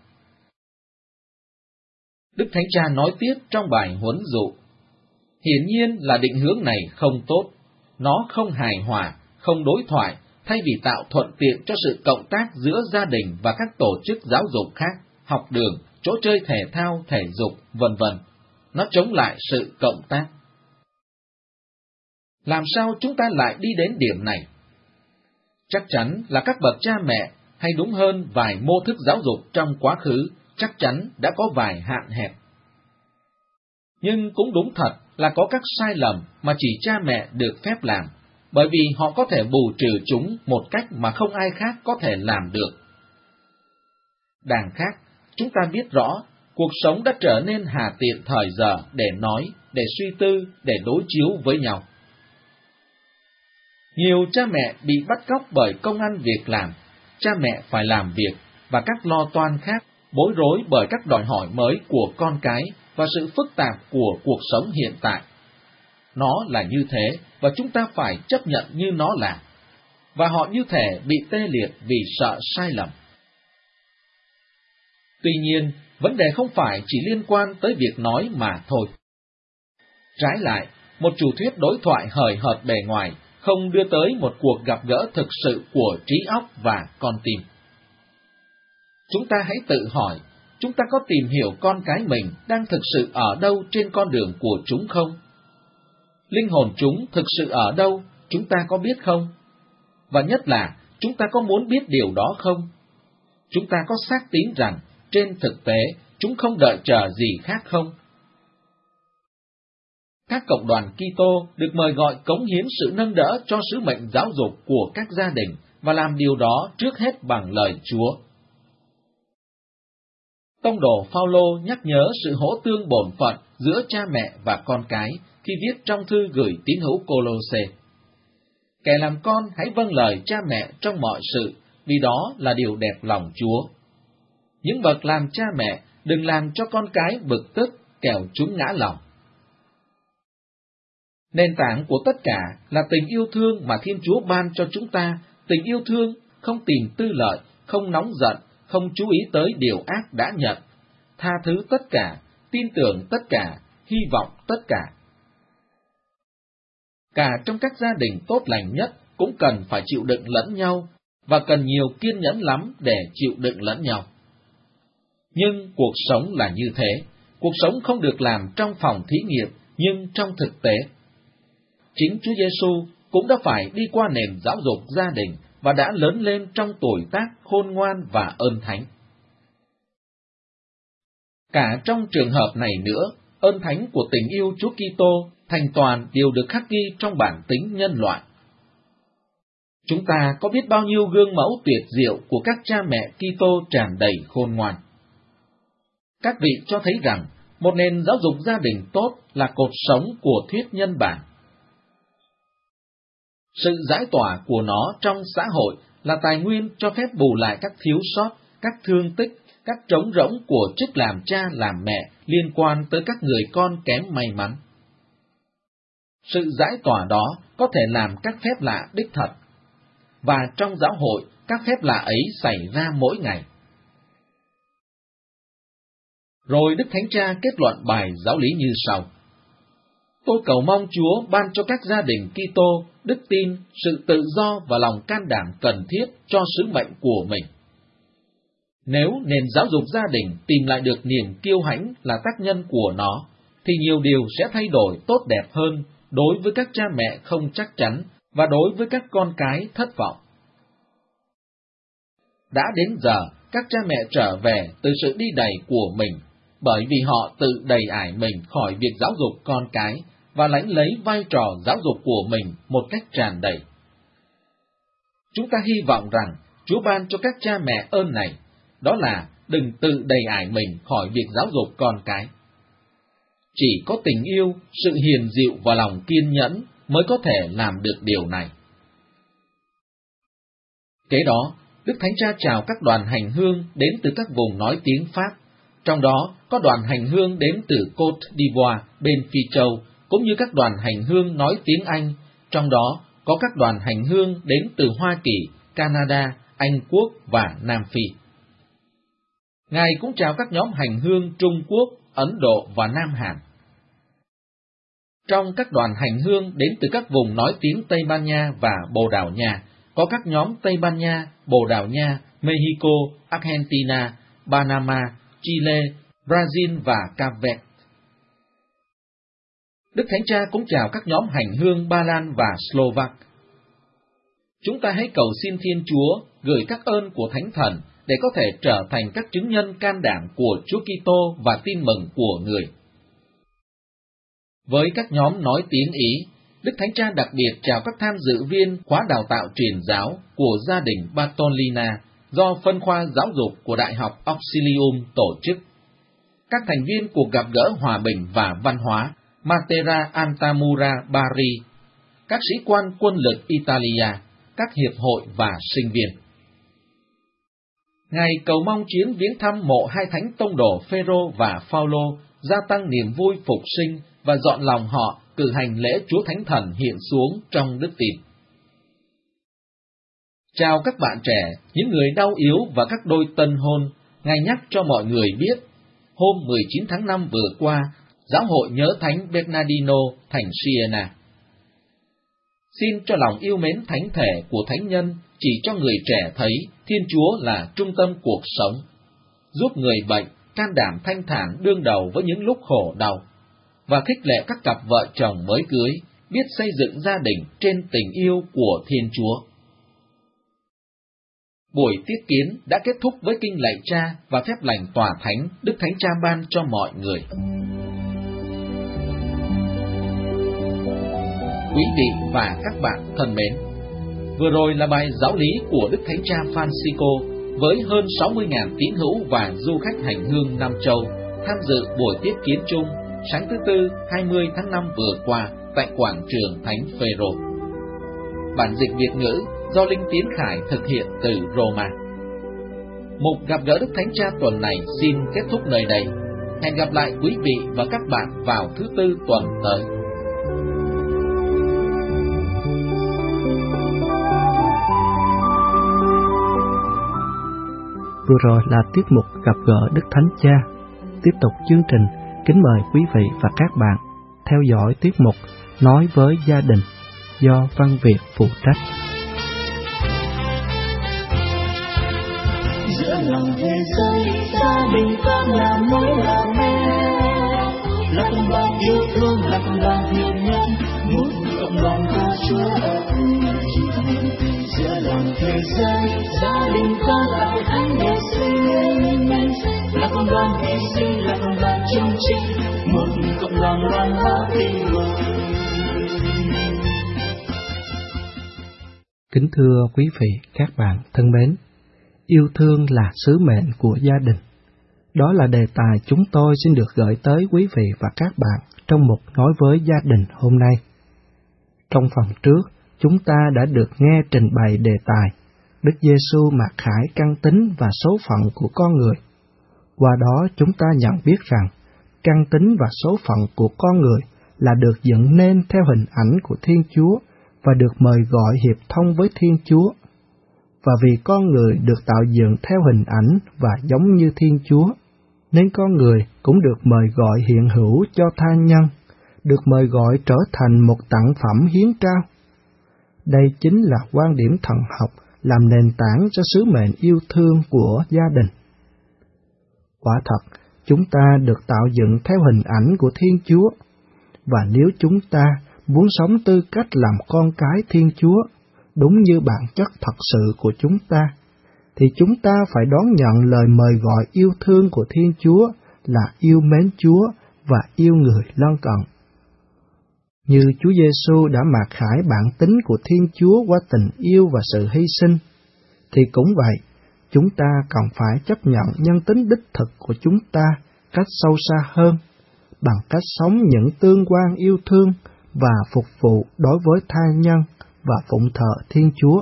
Đức Thánh Cha nói tiếp trong bài huấn dụ: hiển nhiên là định hướng này không tốt, nó không hài hòa, không đối thoại, thay vì tạo thuận tiện cho sự cộng tác giữa gia đình và các tổ chức giáo dục khác, học đường, chỗ chơi thể thao, thể dục, vân vân. Nó chống lại sự cộng tác. Làm sao chúng ta lại đi đến điểm này? Chắc chắn là các bậc cha mẹ, hay đúng hơn vài mô thức giáo dục trong quá khứ, chắc chắn đã có vài hạn hẹp. Nhưng cũng đúng thật là có các sai lầm mà chỉ cha mẹ được phép làm, bởi vì họ có thể bù trừ chúng một cách mà không ai khác có thể làm được. Đằng khác, chúng ta biết rõ, cuộc sống đã trở nên hà tiện thời giờ để nói, để suy tư, để đối chiếu với nhau. Nhiều cha mẹ bị bắt cóc bởi công ăn việc làm, cha mẹ phải làm việc, và các lo toan khác, bối rối bởi các đòi hỏi mới của con cái và sự phức tạp của cuộc sống hiện tại. Nó là như thế, và chúng ta phải chấp nhận như nó là. Và họ như thể bị tê liệt vì sợ sai lầm. Tuy nhiên, vấn đề không phải chỉ liên quan tới việc nói mà thôi. Trái lại, một chủ thuyết đối thoại hời hợt bề ngoài không đưa tới một cuộc gặp gỡ thực sự của trí óc và con tim. Chúng ta hãy tự hỏi, chúng ta có tìm hiểu con cái mình đang thực sự ở đâu trên con đường của chúng không? Linh hồn chúng thực sự ở đâu, chúng ta có biết không? Và nhất là, chúng ta có muốn biết điều đó không? Chúng ta có xác tín rằng, trên thực tế, chúng không đợi chờ gì khác không? Các cộng đoàn Kitô được mời gọi cống hiến sự nâng đỡ cho sứ mệnh giáo dục của các gia đình và làm điều đó trước hết bằng lời Chúa. Tông đồ Phao-lô nhắc nhớ sự hỗ tương bổn phận giữa cha mẹ và con cái khi viết trong thư gửi tín hữu Cô-lô-sê. Kẻ làm con hãy vâng lời cha mẹ trong mọi sự, vì đó là điều đẹp lòng Chúa. Những bậc làm cha mẹ đừng làm cho con cái bực tức, kẻo chúng ngã lòng. Nền tảng của tất cả là tình yêu thương mà Thiên Chúa ban cho chúng ta, tình yêu thương không tìm tư lợi, không nóng giận, không chú ý tới điều ác đã nhận, tha thứ tất cả, tin tưởng tất cả, hy vọng tất cả. Cả trong các gia đình tốt lành nhất cũng cần phải chịu đựng lẫn nhau, và cần nhiều kiên nhẫn lắm để chịu đựng lẫn nhau. Nhưng cuộc sống là như thế, cuộc sống không được làm trong phòng thí nghiệm, nhưng trong thực tế. Chính Chúa Giêsu cũng đã phải đi qua nền giáo dục gia đình và đã lớn lên trong tuổi tác khôn ngoan và ơn thánh. Cả trong trường hợp này nữa, ơn thánh của tình yêu Chúa Kitô thành toàn đều được khắc ghi trong bản tính nhân loại. Chúng ta có biết bao nhiêu gương mẫu tuyệt diệu của các cha mẹ Kitô tràn đầy khôn ngoan. Các vị cho thấy rằng một nền giáo dục gia đình tốt là cột sống của thuyết nhân bản. Sự giải tỏa của nó trong xã hội là tài nguyên cho phép bù lại các thiếu sót, các thương tích, các trống rỗng của chức làm cha làm mẹ liên quan tới các người con kém may mắn. Sự giải tỏa đó có thể làm các phép lạ đích thật, và trong giáo hội các phép lạ ấy xảy ra mỗi ngày. Rồi Đức Thánh Cha kết luận bài giáo lý như sau: Tôi cầu mong Chúa ban cho các gia đình Kitô đức tin, sự tự do và lòng can đảm cần thiết cho sứ mệnh của mình. Nếu nền giáo dục gia đình tìm lại được niềm kiêu hãnh là tác nhân của nó, thì nhiều điều sẽ thay đổi tốt đẹp hơn đối với các cha mẹ không chắc chắn và đối với các con cái thất vọng. Đã đến giờ các cha mẹ trở về từ sự đi đầy của mình, bởi vì họ tự đầy ải mình khỏi việc giáo dục con cái và lãnh lấy vai trò giáo dục của mình một cách tràn đầy. Chúng ta hy vọng rằng Chúa ban cho các cha mẹ ơn này, đó là đừng tự đầy ải mình khỏi việc giáo dục con cái. Chỉ có tình yêu, sự hiền dịu và lòng kiên nhẫn mới có thể làm được điều này. Kế đó, Đức Thánh Cha chào các đoàn hành hương đến từ các vùng nói tiếng Pháp, trong đó có đoàn hành hương đến từ Côte d'Ivoire bên Phi Châu, cũng như các đoàn hành hương nói tiếng Anh, trong đó có các đoàn hành hương đến từ Hoa Kỳ, Canada, Anh Quốc và Nam Phi. Ngài cũng chào các nhóm hành hương Trung Quốc, Ấn Độ và Nam Hàn. Trong các đoàn hành hương đến từ các vùng nói tiếng Tây Ban Nha và Bồ Đào Nha, có các nhóm Tây Ban Nha, Bồ Đào Nha, Mexico, Argentina, Panama, Chile, Brazil và Cape Verde. Đức Thánh Cha cũng chào các nhóm hành hương Ba Lan và Slovak. Chúng ta hãy cầu xin Thiên Chúa gửi các ơn của Thánh Thần để có thể trở thành các chứng nhân can đảm của Chúa Kitô và tin mừng của người. Với các nhóm nói tiếng Ý, Đức Thánh Cha đặc biệt chào các tham dự viên khóa đào tạo truyền giáo của gia đình Bartolina do phân khoa giáo dục của Đại học Auxilium tổ chức, các thành viên cuộc gặp gỡ hòa bình và văn hóa Matera Altamura Bari, các sĩ quan quân lực Italia, các hiệp hội và sinh viên. Ngài cầu mong chuyến viếng thăm mộ hai thánh tông đồ Phêrô và Phao-lô gia tăng niềm vui phục sinh và dọn lòng họ cử hành lễ Chúa Thánh Thần hiện xuống trong đức tin. Chào các bạn trẻ, những người đau yếu và các đôi tân hôn, Ngài nhắc cho mọi người biết, hôm mười chín tháng năm vừa qua, Giáo hội nhớ Thánh Bernardino thành Siena. Xin cho lòng yêu mến thánh thể của thánh nhân chỉ cho người trẻ thấy Thiên Chúa là trung tâm cuộc sống, giúp người bệnh can đảm thanh thản đương đầu với những lúc khổ đau, và khích lệ các cặp vợ chồng mới cưới biết xây dựng gia đình trên tình yêu của Thiên Chúa. Buổi tiếp kiến đã kết thúc với kinh lạy Cha và phép lành tòa thánh Đức Thánh Cha ban cho mọi người. Quý vị và các bạn thân mến, vừa rồi là bài giáo lý của Đức Thánh Cha Francisco với hơn sáu mươi nghìn tín hữu và du khách hành hương Nam Châu tham dự buổi tiếp kiến chung sáng thứ Tư hai mươi tháng năm vừa qua tại quảng trường Thánh Phêrô. Bản dịch Việt ngữ do Linh Tiến Khải thực hiện từ Roma. Mục gặp gỡ Đức Thánh Cha tuần này xin kết thúc nơi đây. Hẹn gặp lại quý vị và các bạn vào thứ Tư tuần tới. Vừa rồi là tiết mục gặp gỡ Đức Thánh Cha. Tiếp tục chương trình, kính mời quý vị và các bạn theo dõi tiết mục Nói với gia đình do Văn Việt phụ trách. Giữa lòng thế giới, gia đình con là mối là mẹ, là con bao yêu thương, là con bao thiện nhân, muốn cộng lòng ca Chúa ở giữa lòng thế giới, gia đình con là một ánh đèn xinh, là con bao hy sinh, là con bao chung trinh, một cộng lòng loan hóa tình người. Kính thưa quý vị, các bạn thân mến, yêu thương là sứ mệnh của gia đình. Đó là đề tài chúng tôi xin được gửi tới quý vị và các bạn trong mục Nói với gia đình hôm nay. Trong phần trước, chúng ta đã được nghe trình bày đề tài Đức Giêsu mặc khải căn tính và số phận của con người. Qua đó chúng ta nhận biết rằng căn tính và số phận của con người là được dựng nên theo hình ảnh của Thiên Chúa và được mời gọi hiệp thông với Thiên Chúa. Và vì con người được tạo dựng theo hình ảnh và giống như Thiên Chúa, nên con người cũng được mời gọi hiện hữu cho tha nhân, được mời gọi trở thành một tặng phẩm hiến trao. Đây chính là quan điểm thần học làm nền tảng cho sứ mệnh yêu thương của gia đình. Quả thật, chúng ta được tạo dựng theo hình ảnh của Thiên Chúa, và nếu chúng ta muốn sống tư cách làm con cái Thiên Chúa, đúng như bản chất thật sự của chúng ta, thì chúng ta phải đón nhận lời mời gọi yêu thương của Thiên Chúa là yêu mến Chúa và yêu người lân cận. Như Chúa Giêsu đã mặc khải bản tính của Thiên Chúa qua tình yêu và sự hy sinh, thì cũng vậy, chúng ta cần phải chấp nhận nhân tính đích thực của chúng ta cách sâu xa hơn, bằng cách sống những tương quan yêu thương và phục vụ đối với tha nhân và phụng thờ Thiên Chúa.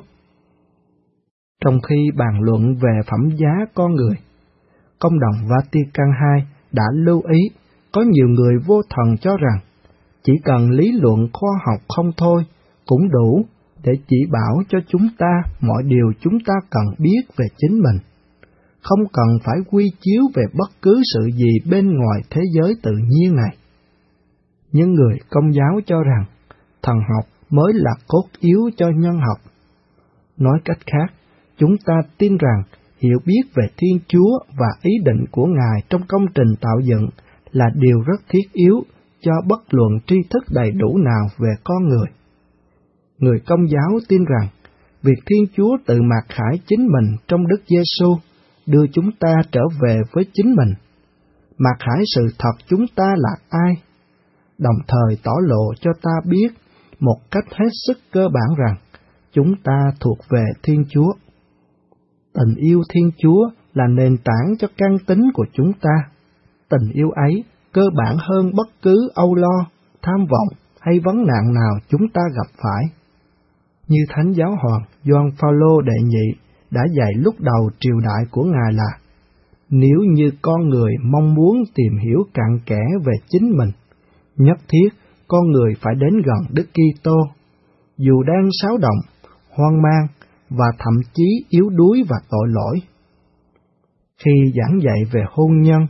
Trong khi bàn luận về phẩm giá con người, Công đồng Vatican hai đã lưu ý có nhiều người vô thần cho rằng chỉ cần lý luận khoa học không thôi cũng đủ để chỉ bảo cho chúng ta mọi điều chúng ta cần biết về chính mình, không cần phải quy chiếu về bất cứ sự gì bên ngoài thế giới tự nhiên này. Nhưng người Công giáo cho rằng thần học mới là cốt yếu cho nhân học. Nói cách khác, chúng ta tin rằng hiểu biết về Thiên Chúa và ý định của Ngài trong công trình tạo dựng là điều rất thiết yếu cho bất luận tri thức đầy đủ nào về con người. Người Công giáo tin rằng việc Thiên Chúa tự mặc khải chính mình trong Đức Giêsu đưa chúng ta trở về với chính mình, mặc khải sự thật chúng ta là ai, đồng thời tỏ lộ cho ta biết một cách hết sức cơ bản rằng chúng ta thuộc về Thiên Chúa. Tình yêu Thiên Chúa là nền tảng cho căn tính của chúng ta. Tình yêu ấy cơ bản hơn bất cứ âu lo, tham vọng hay vấn nạn nào chúng ta gặp phải. Như Thánh Giáo Hoàng Gioan Phaolô đệ nhị đã dạy lúc đầu triều đại của Ngài là: nếu như con người mong muốn tìm hiểu cặn kẽ về chính mình, nhất thiết con người phải đến gần Đức Kitô, dù đang xáo động, hoang mang và thậm chí yếu đuối và tội lỗi. Khi giảng dạy về hôn nhân,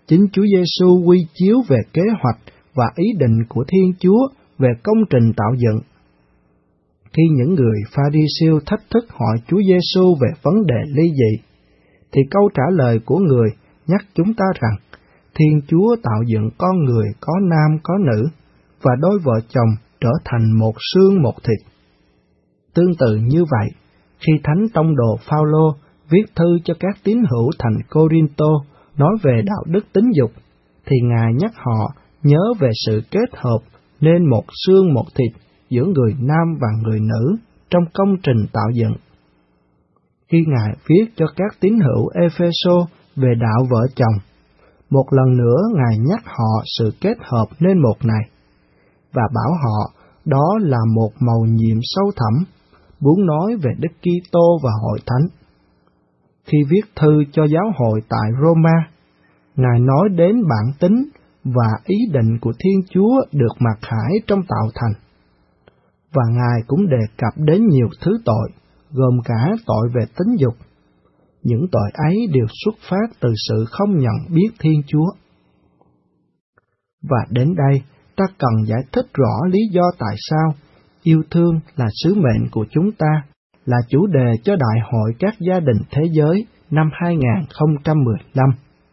chính Chúa Giêsu quy chiếu về kế hoạch và ý định của Thiên Chúa về công trình tạo dựng. Khi những người Pha-ri-siêu thách thức hỏi Chúa Giêsu về vấn đề ly dị, thì câu trả lời của người nhắc chúng ta rằng Thiên Chúa tạo dựng con người có nam có nữ, và đôi vợ chồng trở thành một xương một thịt. Tương tự như vậy, khi Thánh Tông đồ Phao-lô viết thư cho các tín hữu thành Cô-rin-tô nói về đạo đức tính dục, thì Ngài nhắc họ nhớ về sự kết hợp nên một xương một thịt giữa người nam và người nữ trong công trình tạo dựng. Khi Ngài viết cho các tín hữu Ê-phê-sô về đạo vợ chồng, một lần nữa Ngài nhắc họ sự kết hợp nên một này, và bảo họ đó là một mầu nhiệm sâu thẳm, muốn nói về Đức Kitô và hội thánh. Khi viết thư cho giáo hội tại Roma, Ngài nói đến bản tính và ý định của Thiên Chúa được mặc khải trong tạo thành, và Ngài cũng đề cập đến nhiều thứ tội, gồm cả tội về tính dục. Những tội ấy đều xuất phát từ sự không nhận biết Thiên Chúa. Và đến đây, ta cần giải thích rõ lý do tại sao yêu thương là sứ mệnh của chúng ta, là chủ đề cho Đại hội các gia đình thế giới năm hai không một lăm.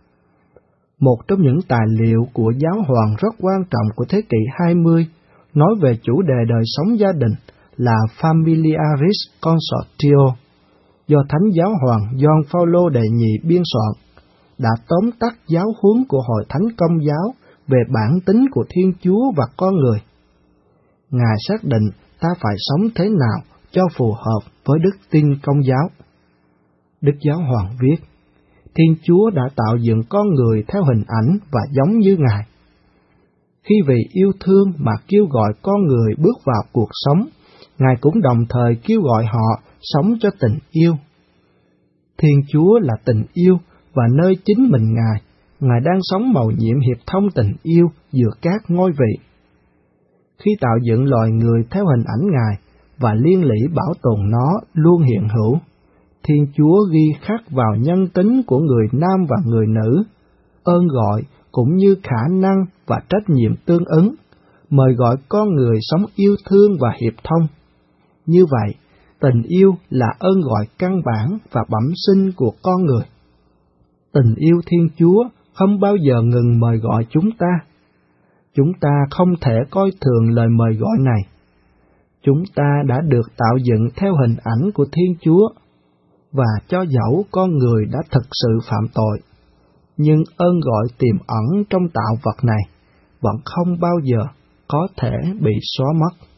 Một trong những tài liệu của giáo hoàng rất quan trọng của thế kỷ hai mươi nói về chủ đề đời sống gia đình là Familiaris Consortio, do Thánh Giáo hoàng Gioan Phaolô đệ nhị biên soạn, đã tóm tắt giáo huấn của Hội Thánh Công giáo về bản tính của Thiên Chúa và con người. Ngài xác định ta phải sống thế nào cho phù hợp với đức tin Công giáo. Đức Giáo hoàng viết, Thiên Chúa đã tạo dựng con người theo hình ảnh và giống như Ngài. Khi vì yêu thương mà kêu gọi con người bước vào cuộc sống, Ngài cũng đồng thời kêu gọi họ sống cho tình yêu. Thiên Chúa là tình yêu, và nơi chính mình Ngài, Ngài đang sống mầu nhiệm hiệp thông tình yêu giữa các ngôi vị. Khi tạo dựng loài người theo hình ảnh Ngài và liên lỉ bảo tồn nó luôn hiện hữu, Thiên Chúa ghi khắc vào nhân tính của người nam và người nữ, ơn gọi cũng như khả năng và trách nhiệm tương ứng, mời gọi con người sống yêu thương và hiệp thông. Như vậy, tình yêu là ơn gọi căn bản và bẩm sinh của con người. Tình yêu Thiên Chúa không bao giờ ngừng mời gọi chúng ta. Chúng ta không thể coi thường lời mời gọi này. Chúng ta đã được tạo dựng theo hình ảnh của Thiên Chúa, và cho dẫu con người đã thực sự phạm tội, nhưng ơn gọi tiềm ẩn trong tạo vật này vẫn không bao giờ có thể bị xóa mất.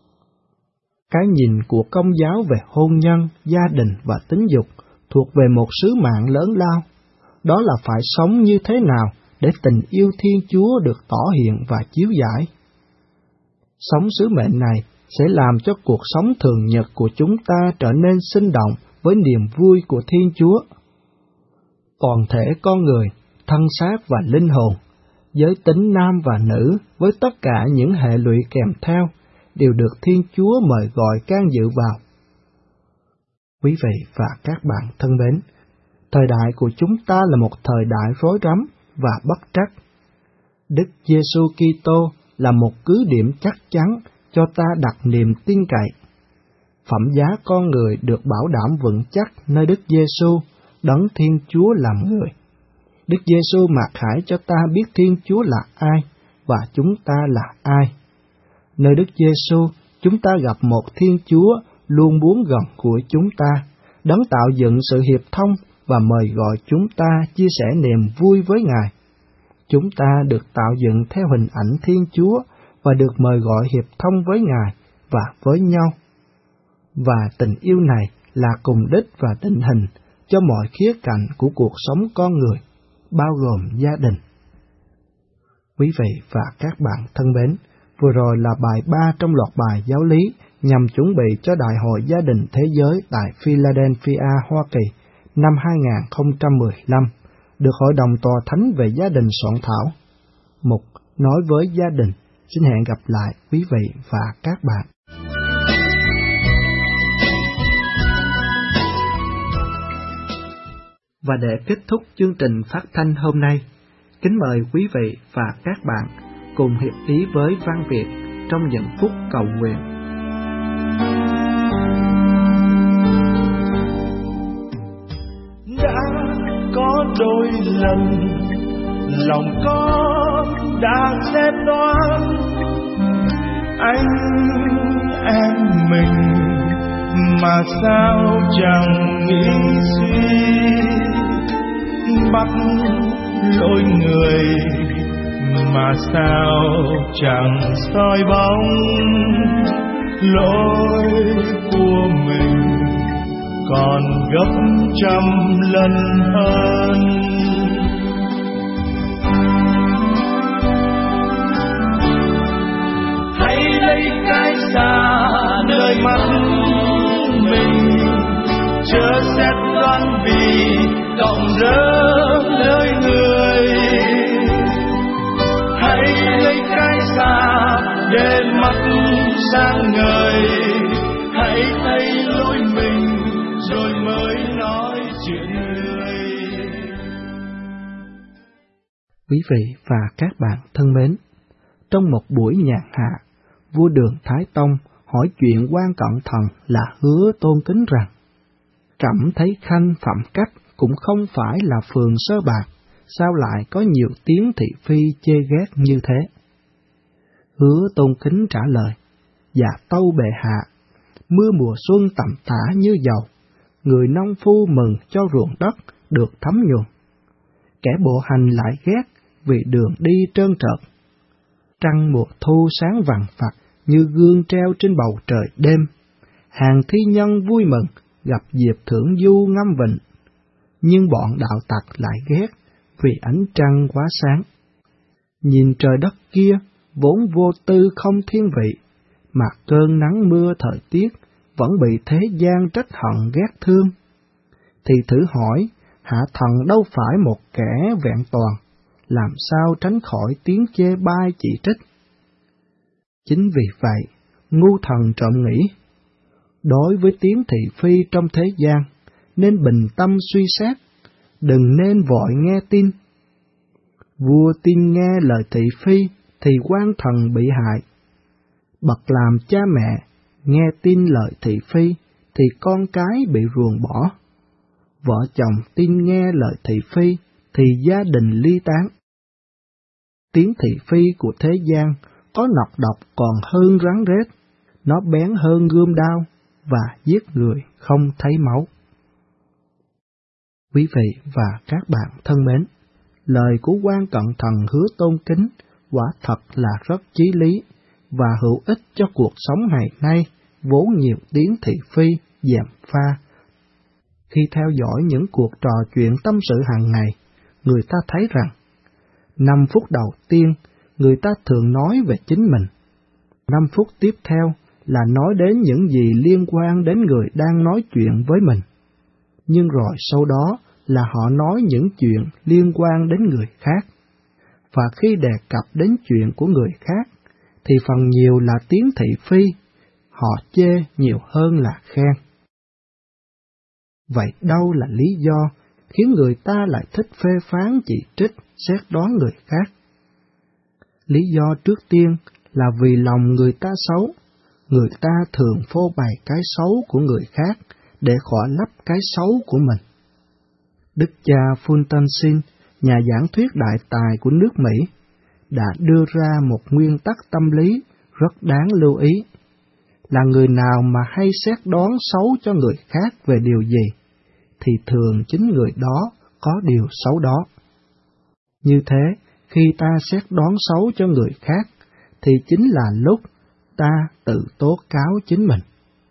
Cái nhìn của Công giáo về hôn nhân, gia đình và tính dục thuộc về một sứ mạng lớn lao, đó là phải sống như thế nào để tình yêu Thiên Chúa được tỏ hiện và chiếu giải. Sống sứ mệnh này sẽ làm cho cuộc sống thường nhật của chúng ta trở nên sinh động với niềm vui của Thiên Chúa. Toàn thể con người, thân xác và linh hồn, giới tính nam và nữ với tất cả những hệ lụy kèm theo, đều được Thiên Chúa mời gọi can dự vào. Quý vị và các bạn thân mến, thời đại của chúng ta là một thời đại rối rắm và bất trắc. Đức Giêsu Kitô là một cứ điểm chắc chắn cho ta đặt niềm tin cậy. Phẩm giá con người được bảo đảm vững chắc nơi Đức Giêsu, Đấng Thiên Chúa làm người. Đức Giêsu mặc khải cho ta biết Thiên Chúa là ai và chúng ta là ai. Nơi Đức Giêsu, chúng ta gặp một Thiên Chúa luôn muốn gần gũi chúng ta, Đấng tạo dựng sự hiệp thông và mời gọi chúng ta chia sẻ niềm vui với Ngài. Chúng ta được tạo dựng theo hình ảnh Thiên Chúa và được mời gọi hiệp thông với Ngài và với nhau. Và tình yêu này là cùng đích và định hình cho mọi khía cạnh của cuộc sống con người, bao gồm gia đình. Quý vị và các bạn thân mến, vừa rồi là bài ba trong loạt bài giáo lý nhằm chuẩn bị cho Đại hội Gia đình Thế giới tại Philadelphia, Hoa Kỳ năm hai không một lăm, được Hội đồng Tòa Thánh về Gia đình soạn thảo. Mục Nói với Gia đình. Xin hẹn gặp lại quý vị và các bạn. Và để kết thúc chương trình phát thanh hôm nay, Kính mời quý vị và các bạn cùng hiệp ý với Văn Việt trong những phút cầu nguyện. Đã có đôi lần lòng con đã xét đoán anh em mình, mà sao chẳng nghĩ suy bắt lỗi người, mà sao chẳng soi bóng lỗi của mình còn gấp trăm lần hơn. Hãy lấy cái xa nơi mắt mình, chớ xét đoán vì cộng rỡ lời người. Hãy lấy cái xa để mắt sang ngời, hãy thấy lỗi mình rồi mới nói chuyện người. Quý vị và các bạn thân mến, trong một buổi nhàn hạ, vua Đường Thái Tông hỏi chuyện quan Cận Thần là Hứa Tôn Kính rằng: trẫm thấy khanh Phạm Cách cũng không phải là phường sơ bạc, sao lại có nhiều tiếng thị phi chê ghét như thế? Hứa Tôn Kính trả lời: dạ tâu bệ hạ, mưa mùa xuân tầm tã như dầu, người nông phu mừng cho ruộng đất được thấm nhuần. Kẻ bộ hành lại ghét vì đường đi trơn trợt. Trăng mùa thu sáng vằng vặc như gương treo trên bầu trời đêm. Hàng thi nhân vui mừng gặp dịp thưởng du ngâm vịnh. Nhưng bọn đạo tặc lại ghét vì ánh trăng quá sáng. Nhìn trời đất kia vốn vô tư không thiên vị, mà cơn nắng mưa thời tiết vẫn bị thế gian trách hận ghét thương. Thì thử hỏi, hạ thần đâu phải một kẻ vẹn toàn, làm sao tránh khỏi tiếng chê bai chỉ trích? Chính vì vậy, ngu thần trộm nghĩ, đối với tiếng thị phi trong thế gian, nên bình tâm suy xét, đừng nên vội nghe tin. Vua tin nghe lời thị phi thì quan thần bị hại. Bậc làm cha mẹ nghe tin lời thị phi thì con cái bị ruồng bỏ. Vợ chồng tin nghe lời thị phi thì gia đình ly tán. Tiếng thị phi của thế gian có nọc độc còn hơn rắn rết, nó bén hơn gươm đao và giết người không thấy máu. Quý vị và các bạn thân mến, lời của quan Cận Thần Hứa Tôn Kính quả thật là rất chí lý và hữu ích cho cuộc sống ngày nay vốn nhiều tiếng thị phi, gièm pha. Khi theo dõi những cuộc trò chuyện tâm sự hàng ngày, người ta thấy rằng, năm phút đầu tiên, người ta thường nói về chính mình. Năm phút tiếp theo là nói đến những gì liên quan đến người đang nói chuyện với mình. Nhưng rồi sau đó là họ nói những chuyện liên quan đến người khác. Và khi đề cập đến chuyện của người khác, thì phần nhiều là tiếng thị phi, họ chê nhiều hơn là khen. Vậy đâu là lý do khiến người ta lại thích phê phán chỉ trích, xét đoán người khác? Lý do trước tiên là vì lòng người ta xấu, người ta thường phô bày cái xấu của người khác để khỏi lấp cái xấu của mình. Đức cha Fulton, nhà giảng thuyết đại tài của nước Mỹ, đã đưa ra một nguyên tắc tâm lý rất đáng lưu ý, là người nào mà hay xét đoán xấu cho người khác về điều gì, thì thường chính người đó có điều xấu đó. Như thế, khi ta xét đoán xấu cho người khác, thì chính là lúc ta tự tố cáo chính mình.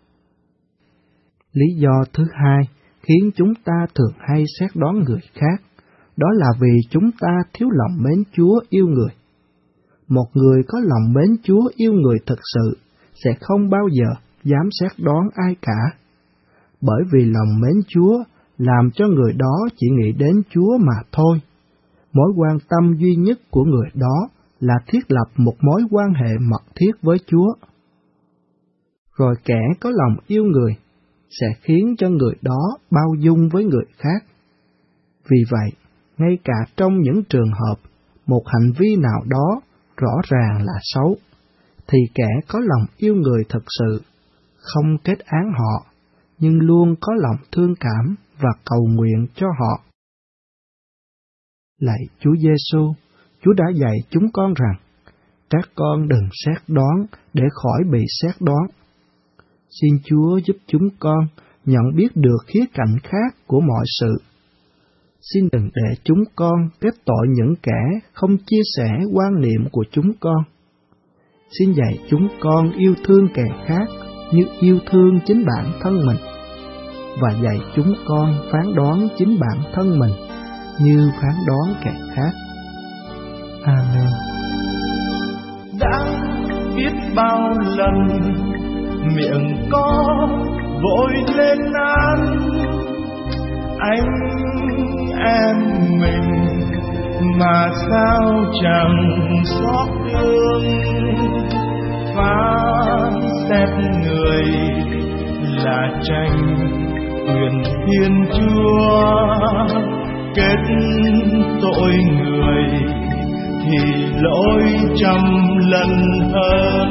Lý do thứ hai khiến chúng ta thường hay xét đoán người khác, đó là vì chúng ta thiếu lòng mến Chúa yêu người. Một người có lòng mến Chúa yêu người thực sự sẽ không bao giờ dám xét đoán ai cả, bởi vì lòng mến Chúa làm cho người đó chỉ nghĩ đến Chúa mà thôi. Mối quan tâm duy nhất của người đó là thiết lập một mối quan hệ mật thiết với Chúa. Rồi kẻ có lòng yêu người sẽ khiến cho người đó bao dung với người khác. Vì vậy, ngay cả trong những trường hợp một hành vi nào đó rõ ràng là xấu, thì kẻ có lòng yêu người thật sự không kết án họ, nhưng luôn có lòng thương cảm và cầu nguyện cho họ. Lạy Chúa Giêsu, Chúa đã dạy chúng con rằng, các con đừng xét đoán để khỏi bị xét đoán. Xin Chúa giúp chúng con nhận biết được khía cạnh khác của mọi sự. Xin đừng để chúng con kết tội những kẻ không chia sẻ quan niệm của chúng con. Xin dạy chúng con yêu thương kẻ khác như yêu thương chính bản thân mình, và dạy chúng con phán đoán chính bản thân mình như phán đoán kẻ khác. Amen. Đã biết bao lần miệng có vội lên án anh em mình, mà sao chẳng xót thương phán xét người là tranh quyền Thiên Chúa, kết tội người thì lỗi trăm lần hơn.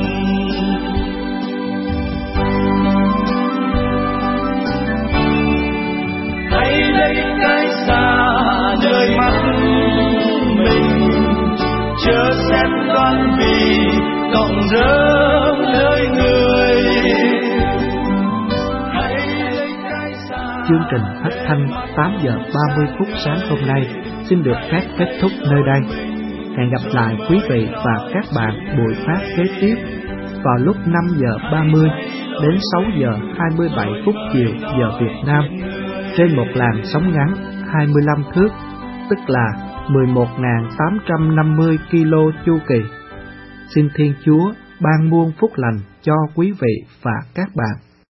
Hãy lấy cái xa đời mắt mình, chớ xét đoán vì cộng rớm nơi người. Chương trình phát thanh tám giờ ba mươi phút sáng hôm nay xin được phép kết thúc nơi đây. Hẹn gặp lại quý vị và các bạn buổi phát kế tiếp vào lúc năm giờ ba mươi đến sáu giờ hai mươi bảy phút chiều giờ Việt Nam trên một làn sóng ngắn hai mươi lăm thước, tức là mười một nghìn tám trăm năm mươi ki lô chu kỳ. Xin Thiên Chúa ban muôn phúc lành cho quý vị và các bạn.